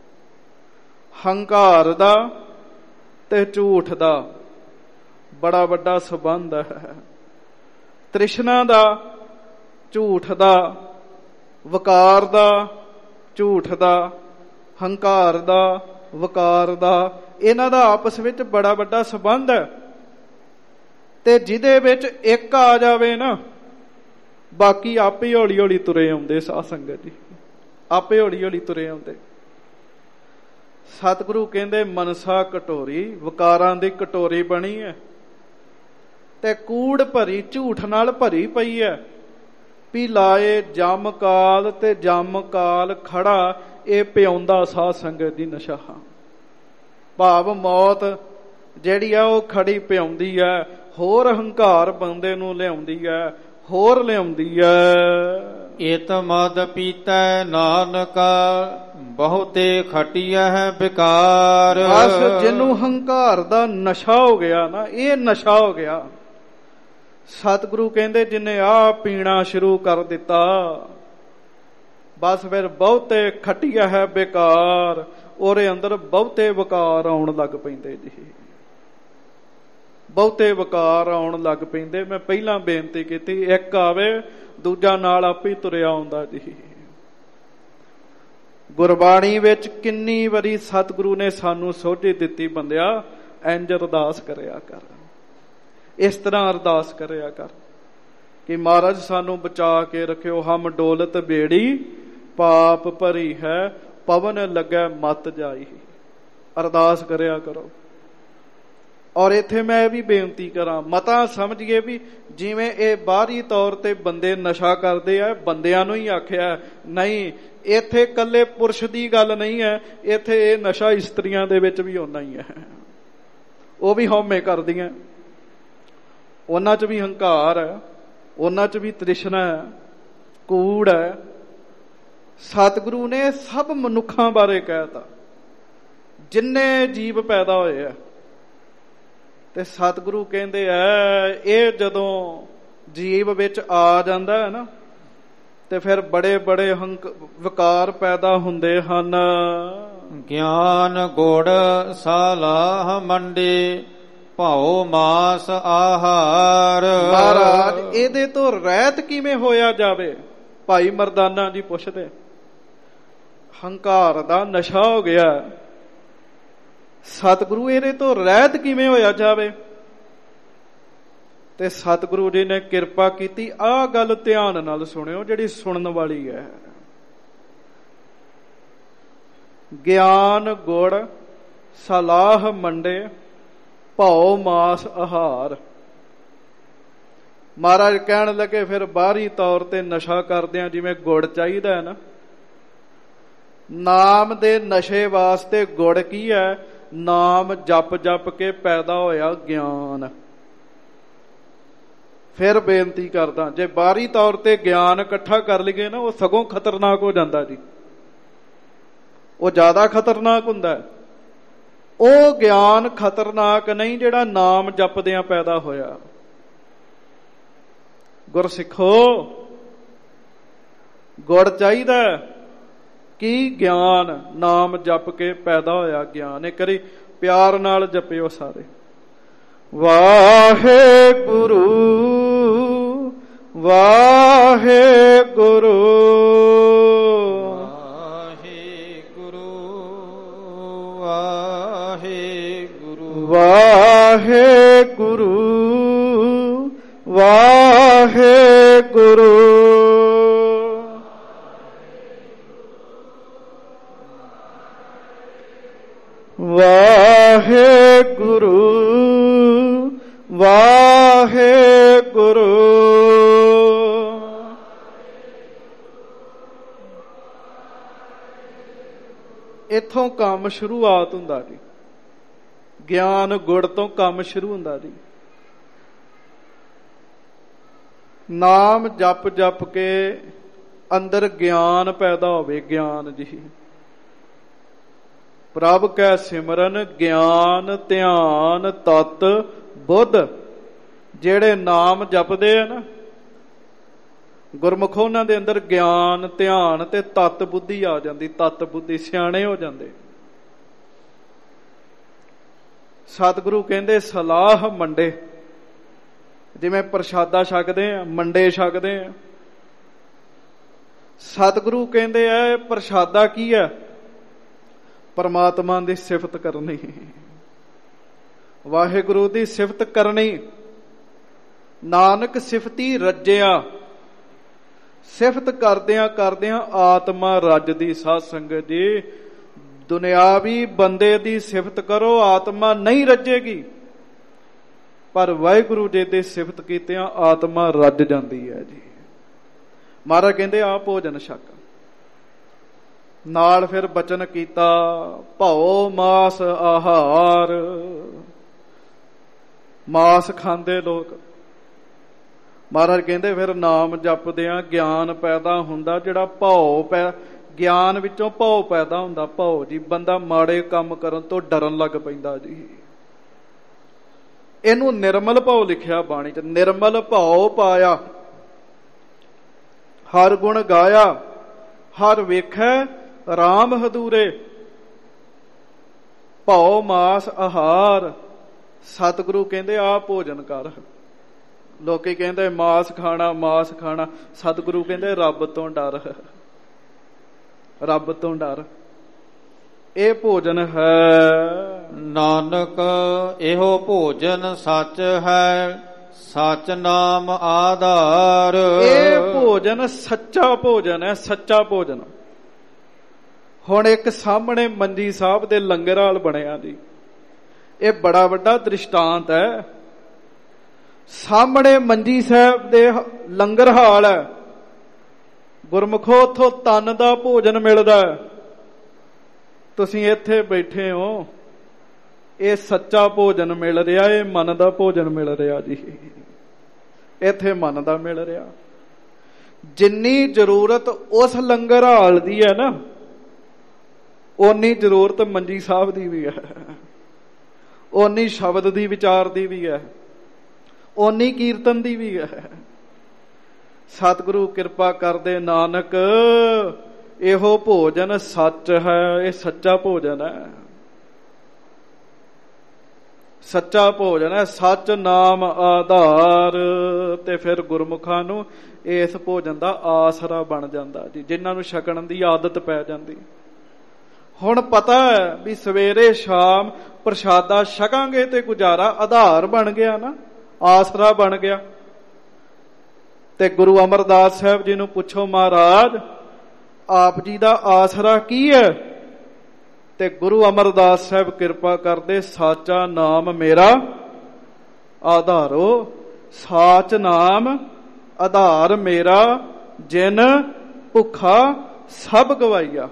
ਹੰਕਾਰ ਦਾ ਤੇ ਝੂਠ ਦਾ ਬੜਾ ਵੱਡਾ ਸੰਬੰਧ ਹੈ। ਤ੍ਰਿਸ਼ਨਾ ਦਾ, ਝੂਠ ਦਾ, ਵਕਾਰ ਦਾ, ਝੂਠ ਦਾ, ਹੰਕਾਰ ਦਾ, ਵਕਾਰ ਦਾ, ਇਹਨਾਂ ਦਾ ਆਪਸ ਵਿੱਚ ਬੜਾ ਵੱਡਾ ਸੰਬੰਧ ਹੈ। ਤੇ ਜਿਹਦੇ ਵਿੱਚ ਇੱਕ ਆ ਜਾਵੇ ਨਾ, ਬਾਕੀ ਆਪੇ ਹੌਲੀ ਹੌਲੀ ਤੁਰੇ ਆਉਂਦੇ ਸਾਧ ਸੰਗਤ ਜੀ। ਆਪੇ ਹੌਲੀ ਹੌਲੀ ਤੁਰੇ ਆਉਂਦੇ। ਸਤਿਗੁਰੂ ਕਹਿੰਦੇ ਮਨਸਾ ਕਟੋਰੀ, ਵਕਾਰਾਂ ਦੀ ਕਟੋਰੀ ਬਣੀ ਹੈ ਤੇ ਕੂੜ ਭਰੀ, ਝੂਠ ਨਾਲ ਭਰੀ ਪਈ ਹੈ। ਪੀ ਲਾਏ ਜਮ ਕਾਲ, ਤੇ ਜਮ ਕਾਲ ਖੜਾ ਇਹ ਪਿਆਉਂਦਾ ਸਾਧ ਸੰਗਤ ਦੀ ਨਸ਼ਾ। ਭਾਵ ਮੌਤ ਜਿਹੜੀ ਆ ਉਹ ਖੜੀ ਪਿਆਉਂਦੀ ਹੈ। ਹੋਰ ਹੰਕਾਰ ਬੰਦੇ ਨੂੰ ਲਿਆਉਂਦੀ ਹੈ, ਹੋਰ ਲਿਆਉਂਦੀ ਹੈ। ਇਤ ਮਦ ਪੀਤੈ ਨਾਨਕ ਬਹੁਤੇ ਖਟਿਐ ਬਿਕਾਰ। ਬਸ ਜਿਹਨੂੰ ਹੰਕਾਰ ਦਾ ਨਸ਼ਾ ਹੋ ਗਿਆ ਨਾ, ਇਹ ਨਸ਼ਾ ਹੋ ਗਿਆ। ਸਤਿਗੁਰੂ ਕਹਿੰਦੇ ਜਿਨੇ ਆ ਪੀਣਾ ਸ਼ੁਰੂ ਕਰ ਦਿੱਤਾ, ਬਸ ਫਿਰ ਬਹੁਤੇ ਖਟਿਆ ਹੈ ਬੇਕਾਰ। ਉਹਦੇ ਅੰਦਰ ਬਹੁਤੇ ਵਕਾਰ ਆਉਣ ਲੱਗ ਪੈਂਦੇ ਜੀ, ਬਹੁਤੇ ਵਕਾਰ ਆਉਣ ਲੱਗ ਪੈਂਦੇ। ਮੈਂ ਪਹਿਲਾਂ ਬੇਨਤੀ ਕੀਤੀ, ਇੱਕ ਆਵੇ ਦੂਜਾ ਨਾਲ ਆਪੇ ਤੁਰਿਆ ਆਉਂਦਾ ਜੀ। ਗੁਰਬਾਣੀ ਵਿੱਚ ਕਿੰਨੀ ਵਾਰੀ ਸਤਿਗੁਰੂ ਨੇ ਸਾਨੂੰ ਸੋਝੀ ਦਿੱਤੀ, ਬੰਦਿਆ ਇੰਜ ਅਰਦਾਸ ਕਰਿਆ ਕਰ, ਇਸ ਤਰ੍ਹਾਂ ਅਰਦਾਸ ਕਰਿਆ ਕਰ ਕਿ ਮਹਾਰਾਜ ਸਾਨੂੰ ਬਚਾ ਕੇ ਰੱਖਿਓ। ਹਮ ਡੋਲਤ ਬੇੜੀ ਪਾਪ ਭਰੀ ਹੈ, ਪਵਨ ਲੱਗੈ ਮਤ ਜਾਈ। ਅਰਦਾਸ ਕਰਿਆ ਕਰੋ। ਔਰ ਇੱਥੇ ਮੈਂ ਇਹ ਵੀ ਬੇਨਤੀ ਕਰਾਂ, ਮਤਾ ਸਮਝੀਏ ਵੀ ਜਿਵੇਂ ਇਹ ਬਾਹਰੀ ਤੌਰ ਤੇ ਬੰਦੇ ਨਸ਼ਾ ਕਰਦੇ ਆ, ਬੰਦਿਆਂ ਨੂੰ ਹੀ ਆਖਿਆ, ਨਹੀਂ, ਇੱਥੇ ਇਕੱਲੇ ਪੁਰਸ਼ ਦੀ ਗੱਲ ਨਹੀਂ ਹੈ। ਇੱਥੇ ਇਹ ਨਸ਼ਾ ਇਸਤਰੀਆਂ ਦੇ ਵਿੱਚ ਵੀ ਓਨਾ ਹੀ ਹੈ। ਉਹ ਵੀ ਹਉਮੈ ਕਰਦੀਆਂ, ਉਹਨਾਂ 'ਚ ਵੀ ਹੰਕਾਰ ਹੈ, ਉਹਨਾਂ 'ਚ ਵੀ ਤ੍ਰਿਸ਼ਨਾ ਹੈ, ਕੂੜ ਹੈ। ਸਤਿਗੁਰੂ ਨੇ ਸਭ ਮਨੁੱਖਾਂ ਬਾਰੇ ਕਹਿਤਾ, ਜਿੰਨੇ ਜੀਵ ਪੈਦਾ ਹੋਏ ਆ। ਤੇ ਸਤਿਗੁਰੂ ਕਹਿੰਦੇ ਆ, ਇਹ ਜਦੋਂ ਜੀਵ ਵਿੱਚ ਆ ਜਾਂਦਾ ਹੈ ਨਾ, ਤੇ ਫਿਰ ਬੜੇ ਬੜੇ ਵਿਕਾਰ ਪੈਦਾ ਹੁੰਦੇ ਹਨ। ਗਿਆਨ ਗੁੜ ਸਲਾਹ ਮੰਡੇ ਭਾਉ ਮਾਸ ਆਹਾਰ। ਮਹਾਰਾਜ ਇਹਦੇ ਤੋਂ ਰਹਿਤ ਕਿਵੇਂ ਹੋਇਆ ਜਾਵੇ? ਭਾਈ ਮਰਦਾਨਾ ਜੀ ਪੁੱਛਦੇ। ਹੰਕਾਰ ਦਾ ਨਸ਼ਾ ਹੋ ਗਿਆ, ਸਤਿਗੁਰੂ ਇਹਦੇ ਤੋਂ ਰਹਿਤ ਕਿਵੇਂ ਹੋਇਆ ਜਾਵੇ? ਤੇ ਸਤਿਗੁਰੂ ਜੀ ਨੇ ਕਿਰਪਾ ਕੀਤੀ। ਆਹ ਗੱਲ ਧਿਆਨ ਨਾਲ ਸੁਣਿਓ ਜਿਹੜੀ ਸੁਣਨ ਵਾਲੀ ਹੈ। ਗਿਆਨ ਗੁੜ ਸਲਾਹ ਮੰਡੇ ਭਾਉ ਮਾਸ ਆਹਾਰ। ਮਹਾਰਾਜ ਕਹਿਣ ਲੱਗੇ ਫਿਰ ਬਾਹਰੀ ਤੌਰ ਤੇ ਨਸ਼ਾ ਕਰਦਿਆਂ ਜਿਵੇਂ ਗੁੜ ਚਾਹੀਦਾ ਹੈ ਨਾ, ਨਾਮ ਦੇ ਨਸ਼ੇ ਵਾਸਤੇ ਗੁੜ ਕੀ ਹੈ? ਨਾਮ ਜਪ ਜਪ ਕੇ ਪੈਦਾ ਹੋਇਆ ਗਿਆਨ। ਫਿਰ ਬੇਨਤੀ ਕਰਦਾ, ਜੇ ਬਾਹਰੀ ਤੌਰ ਤੇ ਗਿਆਨ ਇਕੱਠਾ ਕਰ ਲਈਏ ਨਾ, ਉਹ ਸਗੋਂ ਖਤਰਨਾਕ ਹੋ ਜਾਂਦਾ ਜੀ, ਉਹ ਜ਼ਿਆਦਾ ਖਤਰਨਾਕ ਹੁੰਦਾ। ਉਹ ਗਿਆਨ ਖਤਰਨਾਕ ਨਹੀਂ ਜਿਹੜਾ ਨਾਮ ਜਪਦਿਆਂ ਪੈਦਾ ਹੋਇਆ। ਗੁਰਸਿੱਖੋ, ਗੁੜ ਚਾਹੀਦਾ ਕੀ? ਗਿਆਨ, ਨਾਮ ਜਪ ਕੇ ਪੈਦਾ ਹੋਇਆ ਗਿਆਨ। ਇੱਕ ਵਾਰੀ ਪਿਆਰ ਨਾਲ ਜਪਿਓ ਸਾਰੇ। ਵਾਹਿਗੁਰੂ ਵਾਹਿਗੁਰੂ ਵਾਹਿਗੁਰੂ ਵਾਹਿਗੁਰੂ ਵਾਹਿਗੁਰੂ ਵਾਹਿਗੁਰੂ ਵਾਹਿਗੁਰੂ। ਇੱਥੋਂ ਕੰਮ ਸ਼ੁਰੂਆਤ ਹੁੰਦਾ ਜੀ, ਗਿਆਨ ਗੁੜ ਤੋਂ ਕੰਮ ਸ਼ੁਰੂ ਹੁੰਦਾ ਜੀ। ਨਾਮ ਜਪ ਜਪ ਕੇ ਅੰਦਰ ਗਿਆਨ ਪੈਦਾ ਹੋਵੇ। ਗਿਆਨ ਜੀ, ਪ੍ਰਭ ਕੈ ਸਿਮਰਨ ਗਿਆਨ ਧਿਆਨ ਤਤ ਬੁੱਧ। ਜਿਹੜੇ ਨਾਮ ਜਪਦੇ ਆ ਨਾ ਗੁਰਮੁਖ, ਉਹਨਾਂ ਦੇ ਅੰਦਰ ਗਿਆਨ ਧਿਆਨ ਤੇ ਤਤ ਬੁੱਧੀ ਆ ਜਾਂਦੀ। ਤਤ ਬੁੱਧੀ, ਸਿਆਣੇ ਹੋ ਜਾਂਦੇ। ਸਤਿਗੁਰੂ ਕਹਿੰਦੇ ਸਲਾਹ ਮੰਡੇ, ਜਿਵੇਂ ਪ੍ਰਸ਼ਾਦਾ ਛਕਦੇ ਆ, ਮੰਡੇ ਛਕਦੇ ਆ। ਸਤਿਗੁਰੂ ਕਹਿੰਦੇ ਆ ਪ੍ਰਸ਼ਾਦਾ ਕੀ ਹੈ? ਪਰਮਾਤਮਾ ਦੀ ਸਿਫਤ ਕਰਨੀ, ਵਾਹਿਗੁਰੂ ਦੀ ਸਿਫਤ ਕਰਨੀ। ਨਾਨਕ ਸਿਫਤੀ ਰੱਜਿਆ। ਸਿਫਤ ਕਰਦਿਆਂ ਕਰਦਿਆਂ ਆਤਮਾ ਰੱਜਦੀ। ਸਾਧ ਸੰਗਤ ਜੀ, ਦੁਨਿਆਵੀ ਬੰਦੇ ਦੀ ਸਿਫਤ ਕਰੋ, ਆਤਮਾ ਨਹੀਂ ਰੱਜੇਗੀ, ਪਰ ਵਾਹਿਗੁਰੂ ਜੀ ਦੀ ਸਿਫਤ ਕੀਤਿਆਂ ਆਤਮਾ ਰੱਜ ਜਾਂਦੀ ਹੈ ਜੀ। ਮਹਾਰਾਜ ਕਹਿੰਦੇ ਆ ਭੋਜਨ ਛਕ। ਨਾਲ ਫਿਰ ਬਚਨ ਕੀਤਾ ਭਾਉ ਮਾਸ ਆਹਾਰ। ਮਾਸ ਖਾਂਦੇ ਲੋਕ। ਮਹਾਰਾਜ ਕਹਿੰਦੇ ਫਿਰ ਨਾਮ ਜਪਦਿਆਂ ਗਿਆਨ ਪੈਦਾ ਹੁੰਦਾ। ਜਿਹੜਾ ਭਉ ਗਿਆਨ ਵਿੱਚੋਂ ਭਉ ਪੈਦਾ ਹੁੰਦਾ। ਭਉ ਜੀ, ਬੰਦਾ ਮਾੜੇ ਕੰਮ ਕਰਨ ਤੋਂ ਡਰਨ ਲੱਗ ਪੈਂਦਾ ਜੀ। ਇਹਨੂੰ ਨਿਰਮਲ ਭਉ ਲਿਖਿਆ ਬਾਣੀ ਚ। ਨਿਰਮਲ ਭਉ ਪਾਇਆ, ਹਰ ਗੁਣ ਗਾਇਆ, ਹਰ ਵੇਖੈ ਰਾਮ ਹਦੂਰੇ। ਭਉ ਮਾਸ ਆਹਾਰ। ਸਤਿਗੁਰੂ ਕਹਿੰਦੇ ਆ ਭੋਜਨ ਕਰ। ਲੋਕੀ ਕਹਿੰਦੇ ਮਾਸ ਖਾਣਾ ਮਾਸ ਖਾਣਾ। ਸਤਿਗੁਰੂ ਕਹਿੰਦੇ ਰੱਬ ਤੋਂ ਡਰ, ਰੱਬ ਤੋਂ ਡਰ। ਇਹ ਭੋਜਨ ਹੈ। ਨਾਨਕ ਇਹੋ ਭੋਜਨ ਸੱਚ ਹੈ, ਸੱਚ ਨਾਮ ਆਧਾਰ। ਇਹ ਭੋਜਨ ਸੱਚਾ ਭੋਜਨ ਹੈ, ਸੱਚਾ ਭੋਜਨ। ਹੁਣ ਇੱਕ ਸਾਹਮਣੇ ਮੰਜੀ ਸਾਹਿਬ ਦੇ ਲੰਗਰ ਹਾਲ ਬਣਿਆ ਜੀ। ਇਹ ਬੜਾ ਵੱਡਾ ਦ੍ਰਿਸ਼ਟਾਂਤ ਹੈ। ਸਾਹਮਣੇ ਮੰਜੀ ਸਾਹਿਬ ਦੇ ਲੰਗਰ ਹਾਲ ਹੈ। ਗੁਰਮੁਖੋ, ਉੱਥੋਂ ਤਨ ਦਾ ਭੋਜਨ ਮਿਲਦਾ। ਤੁਸੀਂ ਇੱਥੇ ਬੈਠੇ ਹੋ, ਇਹ ਸੱਚਾ ਭੋਜਨ ਮਿਲ ਰਿਹਾ, ਇਹ ਮਨ ਦਾ ਭੋਜਨ ਮਿਲ ਰਿਹਾ ਜੀ। ਇੱਥੇ ਮਨ ਦਾ ਮਿਲ ਰਿਹਾ। ਜਿੰਨੀ ਜ਼ਰੂਰਤ ਉਸ ਲੰਗਰ ਹਾਲ ਦੀ ਹੈ ਨਾ, ਓਨੀ ਜ਼ਰੂਰਤ ਮੰਜੀ ਸਾਹਿਬ ਦੀ ਵੀ ਹੈ, ਓਨੀ ਸ਼ਬਦ ਦੀ ਵਿਚਾਰ ਦੀ ਵੀ ਹੈ, ਓਨੀ ਕੀਰਤਨ ਦੀ ਵੀ ਹੈ। ਸਤਿਗੁਰੂ ਕਿਰਪਾ ਕਰਦੇ। ਨਾਨਕ ਇਹੋ ਭੋਜਨ ਸੱਚ ਹੈ। ਇਹ ਸੱਚਾ ਭੋਜਨ ਹੈ, ਸੱਚਾ ਭੋਜਨ ਹੈ, ਸੱਚ ਨਾਮ ਆਧਾਰ। ਤੇ ਫਿਰ ਗੁਰਮੁਖਾਂ ਨੂੰ ਇਸ ਭੋਜਨ ਦਾ ਆਸਰਾ ਬਣ ਜਾਂਦਾ ਜੀ, ਜਿਨ੍ਹਾਂ ਨੂੰ ਛਕਣ ਦੀ ਆਦਤ ਪੈ ਜਾਂਦੀ। ਹੁਣ ਪਤਾ ਹੈ ਵੀ ਸਵੇਰੇ ਸ਼ਾਮ ਪ੍ਰਸ਼ਾਦਾ ਛਕਾਂਗੇ ਤੇ ਗੁਜ਼ਾਰਾ ਆਧਾਰ ਬਣ ਗਿਆ ਨਾ, ਆਸਰਾ ਬਣ ਗਿਆ। ਤੇ ਗੁਰੂ ਅਮਰਦਾਸ ਸਾਹਿਬ ਜੀ ਨੂੰ ਪੁੱਛੋ, ਮਹਾਰਾਜ ਆਪ ਜੀ ਦਾ ਆਸਰਾ ਕੀ ਹੈ? ਤੇ ਗੁਰੂ ਅਮਰਦਾਸ ਸਾਹਿਬ ਕਿਰਪਾ ਕਰਦੇ, ਸਾਚਾ ਨਾਮ ਮੇਰਾ ਆਧਾਰੋ, ਸਾਚ ਨਾਮ ਆਧਾਰ ਮੇਰਾ, ਜਿਨ ਭੁੱਖਾ ਸਭ ਗਵਾਈਆ।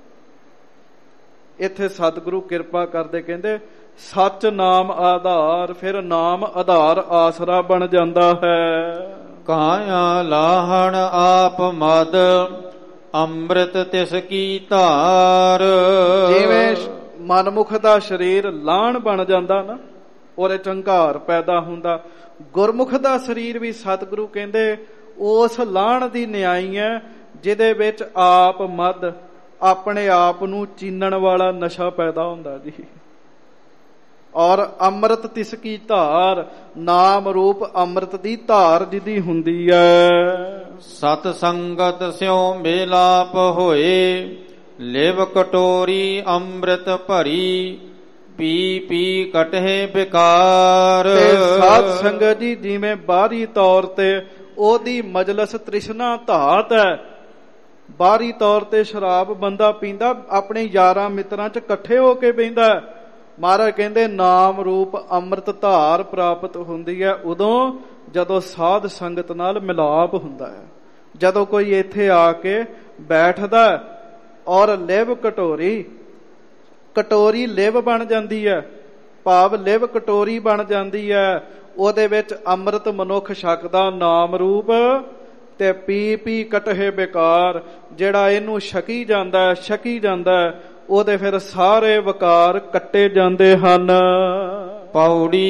ਇੱਥੇ ਸਤਿਗੁਰੂ ਕਿਰਪਾ ਕਰਦੇ ਕਹਿੰਦੇ ਸੱਚ ਨਾਮ ਆਧਾਰ, ਫਿਰ ਨਾਮ ਆਧਾਰ ਆਸਰਾ ਬਣ ਜਾਂਦਾ ਹੈ। ਕਾਇਆ ਲਾਹਣ ਆਪ ਮਦ, ਅੰਮ੍ਰਿਤ ਤਿਸ ਕੀ ਧਾਰ। ਜਿਵੇਂ ਮਨਮੁਖ ਦਾ ਸਰੀਰ ਲਾਹਣ ਬਣ ਜਾਂਦਾ ਨਾ, ਉਹਦੇ ਝੰਕਾਰ ਪੈਦਾ ਹੁੰਦਾ, ਗੁਰਮੁਖ ਦਾ ਸਰੀਰ ਵੀ ਸਤਿਗੁਰੂ ਕਹਿੰਦੇ ਉਸ ਲਾਹਣ ਦੀ ਨਿਆਈ ਹੈ ਜਿਹਦੇ ਵਿੱਚ ਆਪ ਮਦ, ਆਪਣੇ ਆਪ ਨੂੰ ਚੀਨਣ ਵਾਲਾ ਨਸ਼ਾ ਪੈਦਾ ਹੁੰਦਾ ਜੀ। ਔਰ ਅੰਮ੍ਰਿਤ ਤਿਸ ਕੀ ਧਾਰ, ਨਾਮ ਰੂਪ ਅੰਮ੍ਰਿਤ ਦੀ ਧਾਰ ਜਿਹਦੀ ਹੁੰਦੀ ਹੈ। ਸਤ ਸੰਗਤ ਸਿਉ ਮੇਲਾਪ ਹੋਏ, ਲਿਵ ਕਟੋਰੀ ਅੰਮ੍ਰਿਤ ਭਰੀ, ਪੀ ਪੀ ਕਟਹਿ ਬਿਕਾਰ। ਸਾਧ ਸੰਗਤ ਜੀ ਜਿਵੇਂ ਬਾਹਰੀ ਤੌਰ ਤੇ ਉਹਦੀ ਮਜਲਸ ਤ੍ਰਿਸ਼ਨਾ ਧਾਤ ਹੈ, ਬਾਹਰੀ ਤੌਰ ਤੇ ਸ਼ਰਾਬ ਬੰਦਾ ਪੀਂਦਾ, ਆਪਣੇ ਯਾਰਾਂ ਮਿੱਤਰਾਂ ਚ ਇਕੱਠੇ ਹੋ ਕੇ ਬਹਿੰਦਾ। ਮਹਾਰਾਜ ਕਹਿੰਦੇ ਨਾਮ ਰੂਪ ਅੰਮ੍ਰਿਤ ਧਾਰ ਪ੍ਰਾਪਤ ਹੁੰਦੀ ਹੈ ਉਦੋਂ ਜਦੋਂ ਸਾਧ ਸੰਗਤ ਨਾਲ ਮਿਲਾਪ ਹੁੰਦਾ ਹੈ, ਜਦੋਂ ਕੋਈ ਇੱਥੇ ਆ ਕੇ ਬੈਠਦਾ ਔਰ ਲਿਵ ਕਟੋਰੀ, ਕਟੋਰੀ ਲਿਵ ਬਣ ਜਾਂਦੀ ਹੈ, ਭਾਵ ਲਿਵ ਕਟੋਰੀ ਬਣ ਜਾਂਦੀ ਹੈ, ਉਹਦੇ ਵਿੱਚ ਅੰਮ੍ਰਿਤ ਮਨੁੱਖ ਛਕਦਾ ਨਾਮ ਰੂਪ, ਤੇ ਪੀ ਪੀ ਕਟਹਿ ਬਿਕਾਰ, ਜਿਹੜਾ ਇਹਨੂੰ ਛਕੀ ਜਾਂਦਾ ਛਕੀ ਜਾਂਦਾ ਉਹਦੇ ਫਿਰ ਸਾਰੇ ਵਿਕਾਰ ਕੱਟੇ ਜਾਂਦੇ ਹਨ। ਪੌੜੀ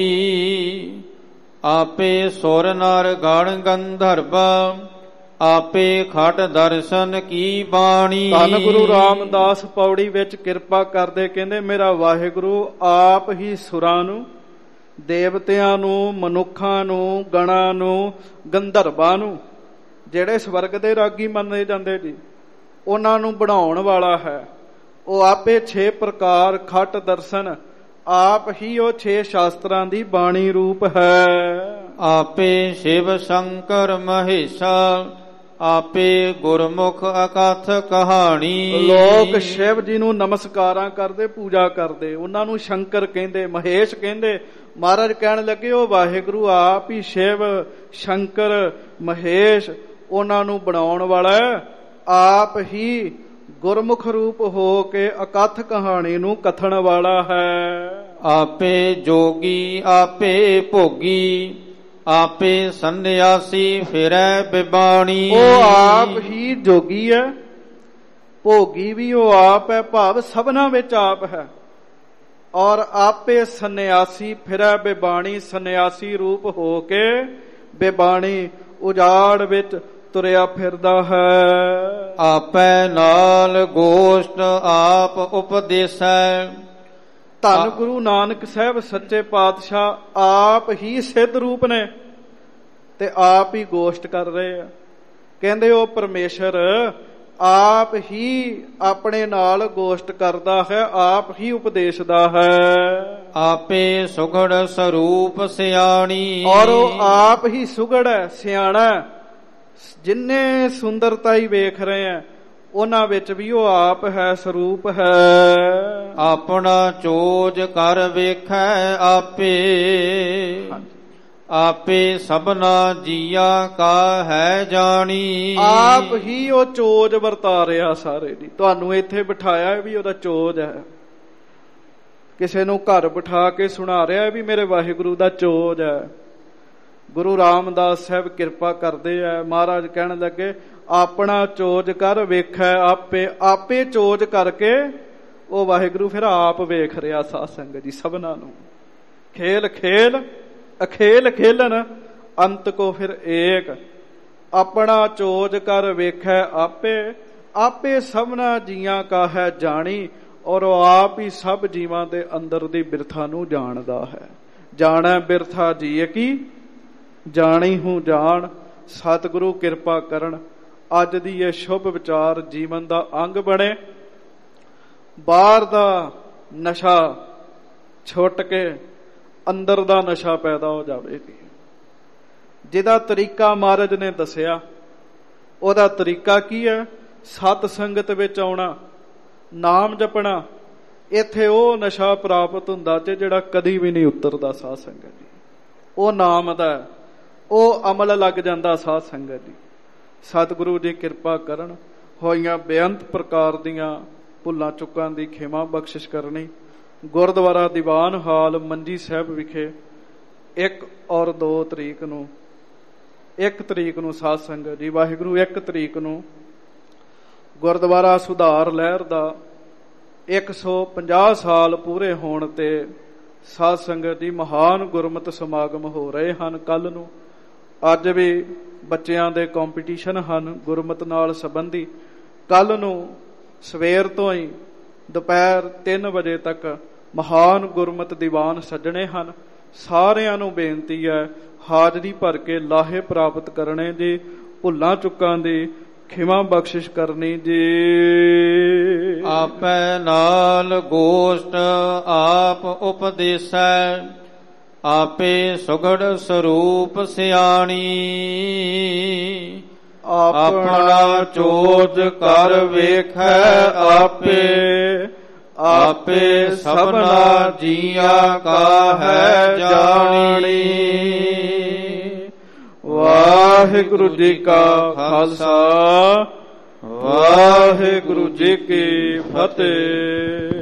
ਆਪੇ ਸੁਰ ਨਰ ਗਣ ਗੰਧਰਵ, ਆਪੇ ਖਟ ਦਰਸ਼ਨ ਕੀ ਬਾਣੀ। ਧੰਨ ਗੁਰੂ ਰਾਮਦਾਸ ਪੌੜੀ ਵਿੱਚ ਕਿਰਪਾ ਕਰਦੇ ਕਹਿੰਦੇ ਮੇਰਾ ਵਾਹਿਗੁਰੂ ਆਪ ਹੀ ਸੁਰਾਂ ਨੂੰ, ਦੇਵਤਿਆਂ ਨੂੰ, ਮਨੁੱਖਾਂ ਨੂੰ, ਗਣਾਂ ਨੂੰ, ਗੰਧਰਵਾਂ ਨੂੰ, ਜਿਹੜੇ ਸਵਰਗ ਦੇ ਰਾਗੀ ਮੰਨੇ ਜਾਂਦੇ ਜੀ, ਉਹਨਾਂ ਨੂੰ ਬਣਾਉਣ ਵਾਲਾ ਹੈ। ਉਹ ਆਪੇ 6 ਪ੍ਰਕਾਰ ਖਟ ਦਰਸ਼ਨ, ਆਪ ਹੀ ਉਹ 6 ਸ਼ਾਸਤਰਾਂ ਦੀ ਬਾਣੀ ਰੂਪ ਹੈ। ਆਪੇ ਸ਼ਿਵ ਸ਼ੰਕਰ ਮਹੇਸ਼ਾ, ਆਪੇ ਗੁਰਮੁਖ ਅਕਥ ਕਹਾਣੀ। ਲੋਕ ਸ਼ਿਵ ਜੀ ਨੂੰ ਨਮਸਕਾਰਾਂ ਕਰਦੇ, ਪੂਜਾ ਕਰਦੇ, ਉਹਨਾਂ ਨੂੰ ਸ਼ੰਕਰ ਕਹਿੰਦੇ, ਮਹੇਸ਼ ਕਹਿੰਦੇ। ਮਹਾਰਾਜ ਕਹਿਣ ਲੱਗੇ ਉਹ ਵਾਹਿਗੁਰੂ ਆਪ ਹੀ ਸ਼ਿਵ ਸ਼ੰਕਰ ਮਹੇਸ਼, ਉਹਨਾਂ ਨੂੰ ਬਣਾਉਣ ਵਾਲਾ, ਆਪ ਹੀ ਗੁਰਮੁਖ ਰੂਪ ਹੋ ਕੇ ਅਕਥ ਕਹਾਣੀ ਨੂੰ ਕਥਣ ਵਾਲਾ ਹੈ। ਆਪੇ ਜੋਗੀ ਆਪੇ ਭੋਗੀ, ਆਪੇ ਸੰਨਿਆਸੀ ਫਿਰੈ ਬਿਬਾਣੀ। ਉਹ ਆਪ ਹੀ ਜੋਗੀ ਹੈ, ਭੋਗੀ ਵੀ ਉਹ ਆਪ ਹੈ, ਭਾਵ ਸਭਨਾ ਵਿੱਚ ਆਪ ਹੈ, ਔਰ ਆਪੇ ਸੰਨਿਆਸੀ ਫਿਰੈ ਬਿਬਾਣੀ, ਸੰਨਿਆਸੀ ਰੂਪ ਹੋ ਕੇ ਬਿਬਾਣੀ ਉਜਾੜ ਵਿੱਚ ਤੁਰਿਆ ਫਿਰਦਾ ਹੈ। ਆਪੈ ਨਾਲ ਗੋਸ਼ਟ ਆਪ ਉਪਦੇਸੈ, ਧੰਨ ਗੁਰੂ ਨਾਨਕ ਸਾਹਿਬ ਸੱਚੇ ਪਾਤਸ਼ਾਹ ਆਪ ਹੀ ਸਿੱਧ ਰੂਪ ਨੇ ਤੇ ਆਪ ਹੀ ਗੋਸ਼ਟ ਕਰ ਰਹੇ ਆ। ਕਹਿੰਦੇ ਉਹ ਪਰਮੇਸ਼ਰ ਆਪ ਹੀ ਆਪਣੇ ਨਾਲ ਗੋਸ਼ਟ ਕਰਦਾ ਹੈ, ਆਪ ਹੀ ਉਪਦੇਸ਼ਦਾ ਹੈ। ਆਪੇ ਸੁਗੜ ਸਰੂਪ ਸਿਆਣੀ, ਔਰ ਉਹ ਆਪ ਹੀ ਸੁਗੜ ਹੈ, ਸਿਆਣਾ। ਜਿੰਨੇ ਸੁੰਦਰਤਾ ਹੀ ਵੇਖ ਰਹੇ ਆ ਉਹਨਾਂ ਵਿੱਚ ਵੀ ਉਹ ਆਪ ਹੈ, ਸਰੂਪ ਹੈ। ਆਪਣਾ ਚੋਜ ਕਰ ਵੇਖੈ ਆਪੇ, ਆਪੇ ਸਭਨਾ ਜੀਆ ਕਾ ਹੈ ਜਾਣੀ। ਆਪ ਹੀ ਉਹ ਚੋਜ ਵਰਤਾ ਰਿਹਾ ਸਾਰੇ ਦੀ। ਤੁਹਾਨੂੰ ਇੱਥੇ ਬਿਠਾਇਆ ਵੀ ਉਹਦਾ ਚੋਜ ਹੈ, ਕਿਸੇ ਨੂੰ ਘਰ ਬਿਠਾ ਕੇ ਸੁਣਾ ਰਿਹਾ ਵੀ ਮੇਰੇ ਵਾਹਿਗੁਰੂ ਦਾ ਚੋਜ ਹੈ। ਗੁਰੂ ਰਾਮਦਾਸ ਸਾਹਿਬ ਕਿਰਪਾ ਕਰਦੇ ਆ, ਮਹਾਰਾਜ ਕਹਿਣ ਲੱਗੇ ਆਪਣਾ ਚੋਜ ਕਰ ਵੇਖੈ ਆਪੇ, ਆਪੇ ਚੋਜ ਕਰਕੇ ਉਹ ਵਾਹਿਗੁਰੂ ਫਿਰ ਆਪ ਵੇਖ ਰਿਹਾ ਸਾਧ ਸੰਗਤ ਜੀ ਸਭਨਾਂ ਨੂੰ। ਖੇਲ ਖੇਲ ਅਖੇਲ ਖੇਲਣ ਅੰਤ ਕੋ ਫਿਰ ਏਕ, ਆਪਣਾ ਚੋਜ ਕਰ ਵੇਖੈ ਆਪੇ, ਆਪੇ ਸਭਨਾ ਜੀਆਂ ਕਾ ਹੈ ਜਾਣੀ, ਔਰ ਉਹ ਆਪ ਹੀ ਸਭ ਜੀਵਾਂ ਦੇ ਅੰਦਰ ਦੀ ਬਿਰਥਾ ਨੂੰ ਜਾਣਦਾ ਹੈ। ਜਾਣੈ ਬਿਰਥਾ ਜੀਏ ਕੀ, ਜਾਣੀ ਹੂੰ ਜਾਣ। ਸਤਿਗੁਰੂ ਕਿਰਪਾ ਕਰਨ ਅੱਜ ਦੀ ਇਹ ਸ਼ੁਭ ਵਿਚਾਰ ਜੀਵਨ ਦਾ ਅੰਗ ਬਣੇ। ਬਾਹਰ ਦਾ ਨਸ਼ਾ ਛੁੱਟ ਕੇ ਅੰਦਰ ਦਾ ਨਸ਼ਾ ਪੈਦਾ ਹੋ ਜਾਵੇਗੀ। ਜਿਹਦਾ ਤਰੀਕਾ ਮਹਾਰਾਜ ਨੇ ਦੱਸਿਆ, ਉਹਦਾ ਤਰੀਕਾ ਕੀ ਹੈ? ਸਤ ਸੰਗਤ ਵਿੱਚ ਆਉਣਾ, ਨਾਮ ਜਪਣਾ। ਇੱਥੇ ਉਹ ਨਸ਼ਾ ਪ੍ਰਾਪਤ ਹੁੰਦਾ ਤੇ ਜਿਹੜਾ ਕਦੀ ਵੀ ਨਹੀਂ ਉਤਰਦਾ। ਸਾਧ ਸੰਗਤ ਜੀ, ਉਹ ਨਾਮ ਦਾ, ਉਹ ਅਮਲ ਲੱਗ ਜਾਂਦਾ। ਸਾਧ ਸੰਗਤ ਜੀ, ਸਤਿਗੁਰੂ ਜੀ ਕਿਰਪਾ ਕਰਨ, ਹੋਈਆਂ ਬੇਅੰਤ ਪ੍ਰਕਾਰ ਦੀਆਂ ਭੁੱਲਾਂ ਚੁੱਕਾਂ ਦੀ ਖਿਮਾ ਬਖਸ਼ਿਸ਼ ਕਰਨੀ। ਗੁਰਦੁਆਰਾ ਦੀਵਾਨ ਹਾਲ ਮੰਜੀ ਸਾਹਿਬ ਵਿਖੇ 1 ਔਰ 2 ਤਰੀਕ ਨੂੰ, 1 ਤਰੀਕ ਨੂੰ ਸਾਧ ਸੰਗਤ ਜੀ, ਵਾਹਿਗੁਰੂ 1 ਤਰੀਕ ਨੂੰ ਗੁਰਦੁਆਰਾ ਸੁਧਾਰ ਲਹਿਰ ਦਾ 150 ਸਾਲ ਪੂਰੇ ਹੋਣ ਤੇ ਸਾਧ ਸੰਗਤ ਜੀ ਮਹਾਨ ਗੁਰਮਤਿ ਸਮਾਗਮ ਹੋ ਰਹੇ ਹਨ। ਕੱਲ ਨੂੰ, ਅੱਜ ਵੀ ਬੱਚਿਆਂ ਦੇ ਕੰਪੀਟੀਸ਼ਨ ਹਨ ਗੁਰਮਤਿ ਨਾਲ ਸੰਬੰਧੀ। ਕੱਲ ਨੂੰ ਸਵੇਰ ਤੋਂ ਹੀ ਦੁਪਹਿਰ 3 ਵਜੇ ਤੱਕ ਮਹਾਨ ਗੁਰਮਤਿ ਦੀਵਾਨ ਸੱਜਣੇ ਹਨ। ਸਾਰਿਆਂ ਨੂੰ ਬੇਨਤੀ ਹੈ ਹਾਜ਼ਰੀ ਭਰ ਕੇ ਲਾਹੇ ਪ੍ਰਾਪਤ ਕਰਨੇ ਜੀ। ਭੁੱਲਾਂ ਚੁੱਕਾਂ ਦੀ ਖਿਮਾ ਬਖਸ਼ਿਸ਼ ਕਰਨੀ ਜੀ। ਆਪੈ ਨਾਲ ਗੋਸ਼ਟ ਆਪ ਉਪਦੇਸੈ, ਆਪੇ ਸੁਗੜ ਸਰੂਪ ਸਿਆਣੀ। ਆਪਣਾ ਚੋਜ ਕਰ ਵੇਖੈ ਆਪੇ, ਆਪੇ ਸਭਨਾ ਜੀਆਂ ਕਾ ਹੈ ਜਾਣੀ। ਵਾਹਿਗੁਰੂ ਜੀ ਕਾ ਖਾਲਸਾ, ਵਾਹਿਗੁਰੂ ਜੀ ਕੀ ਫਤਿਹ।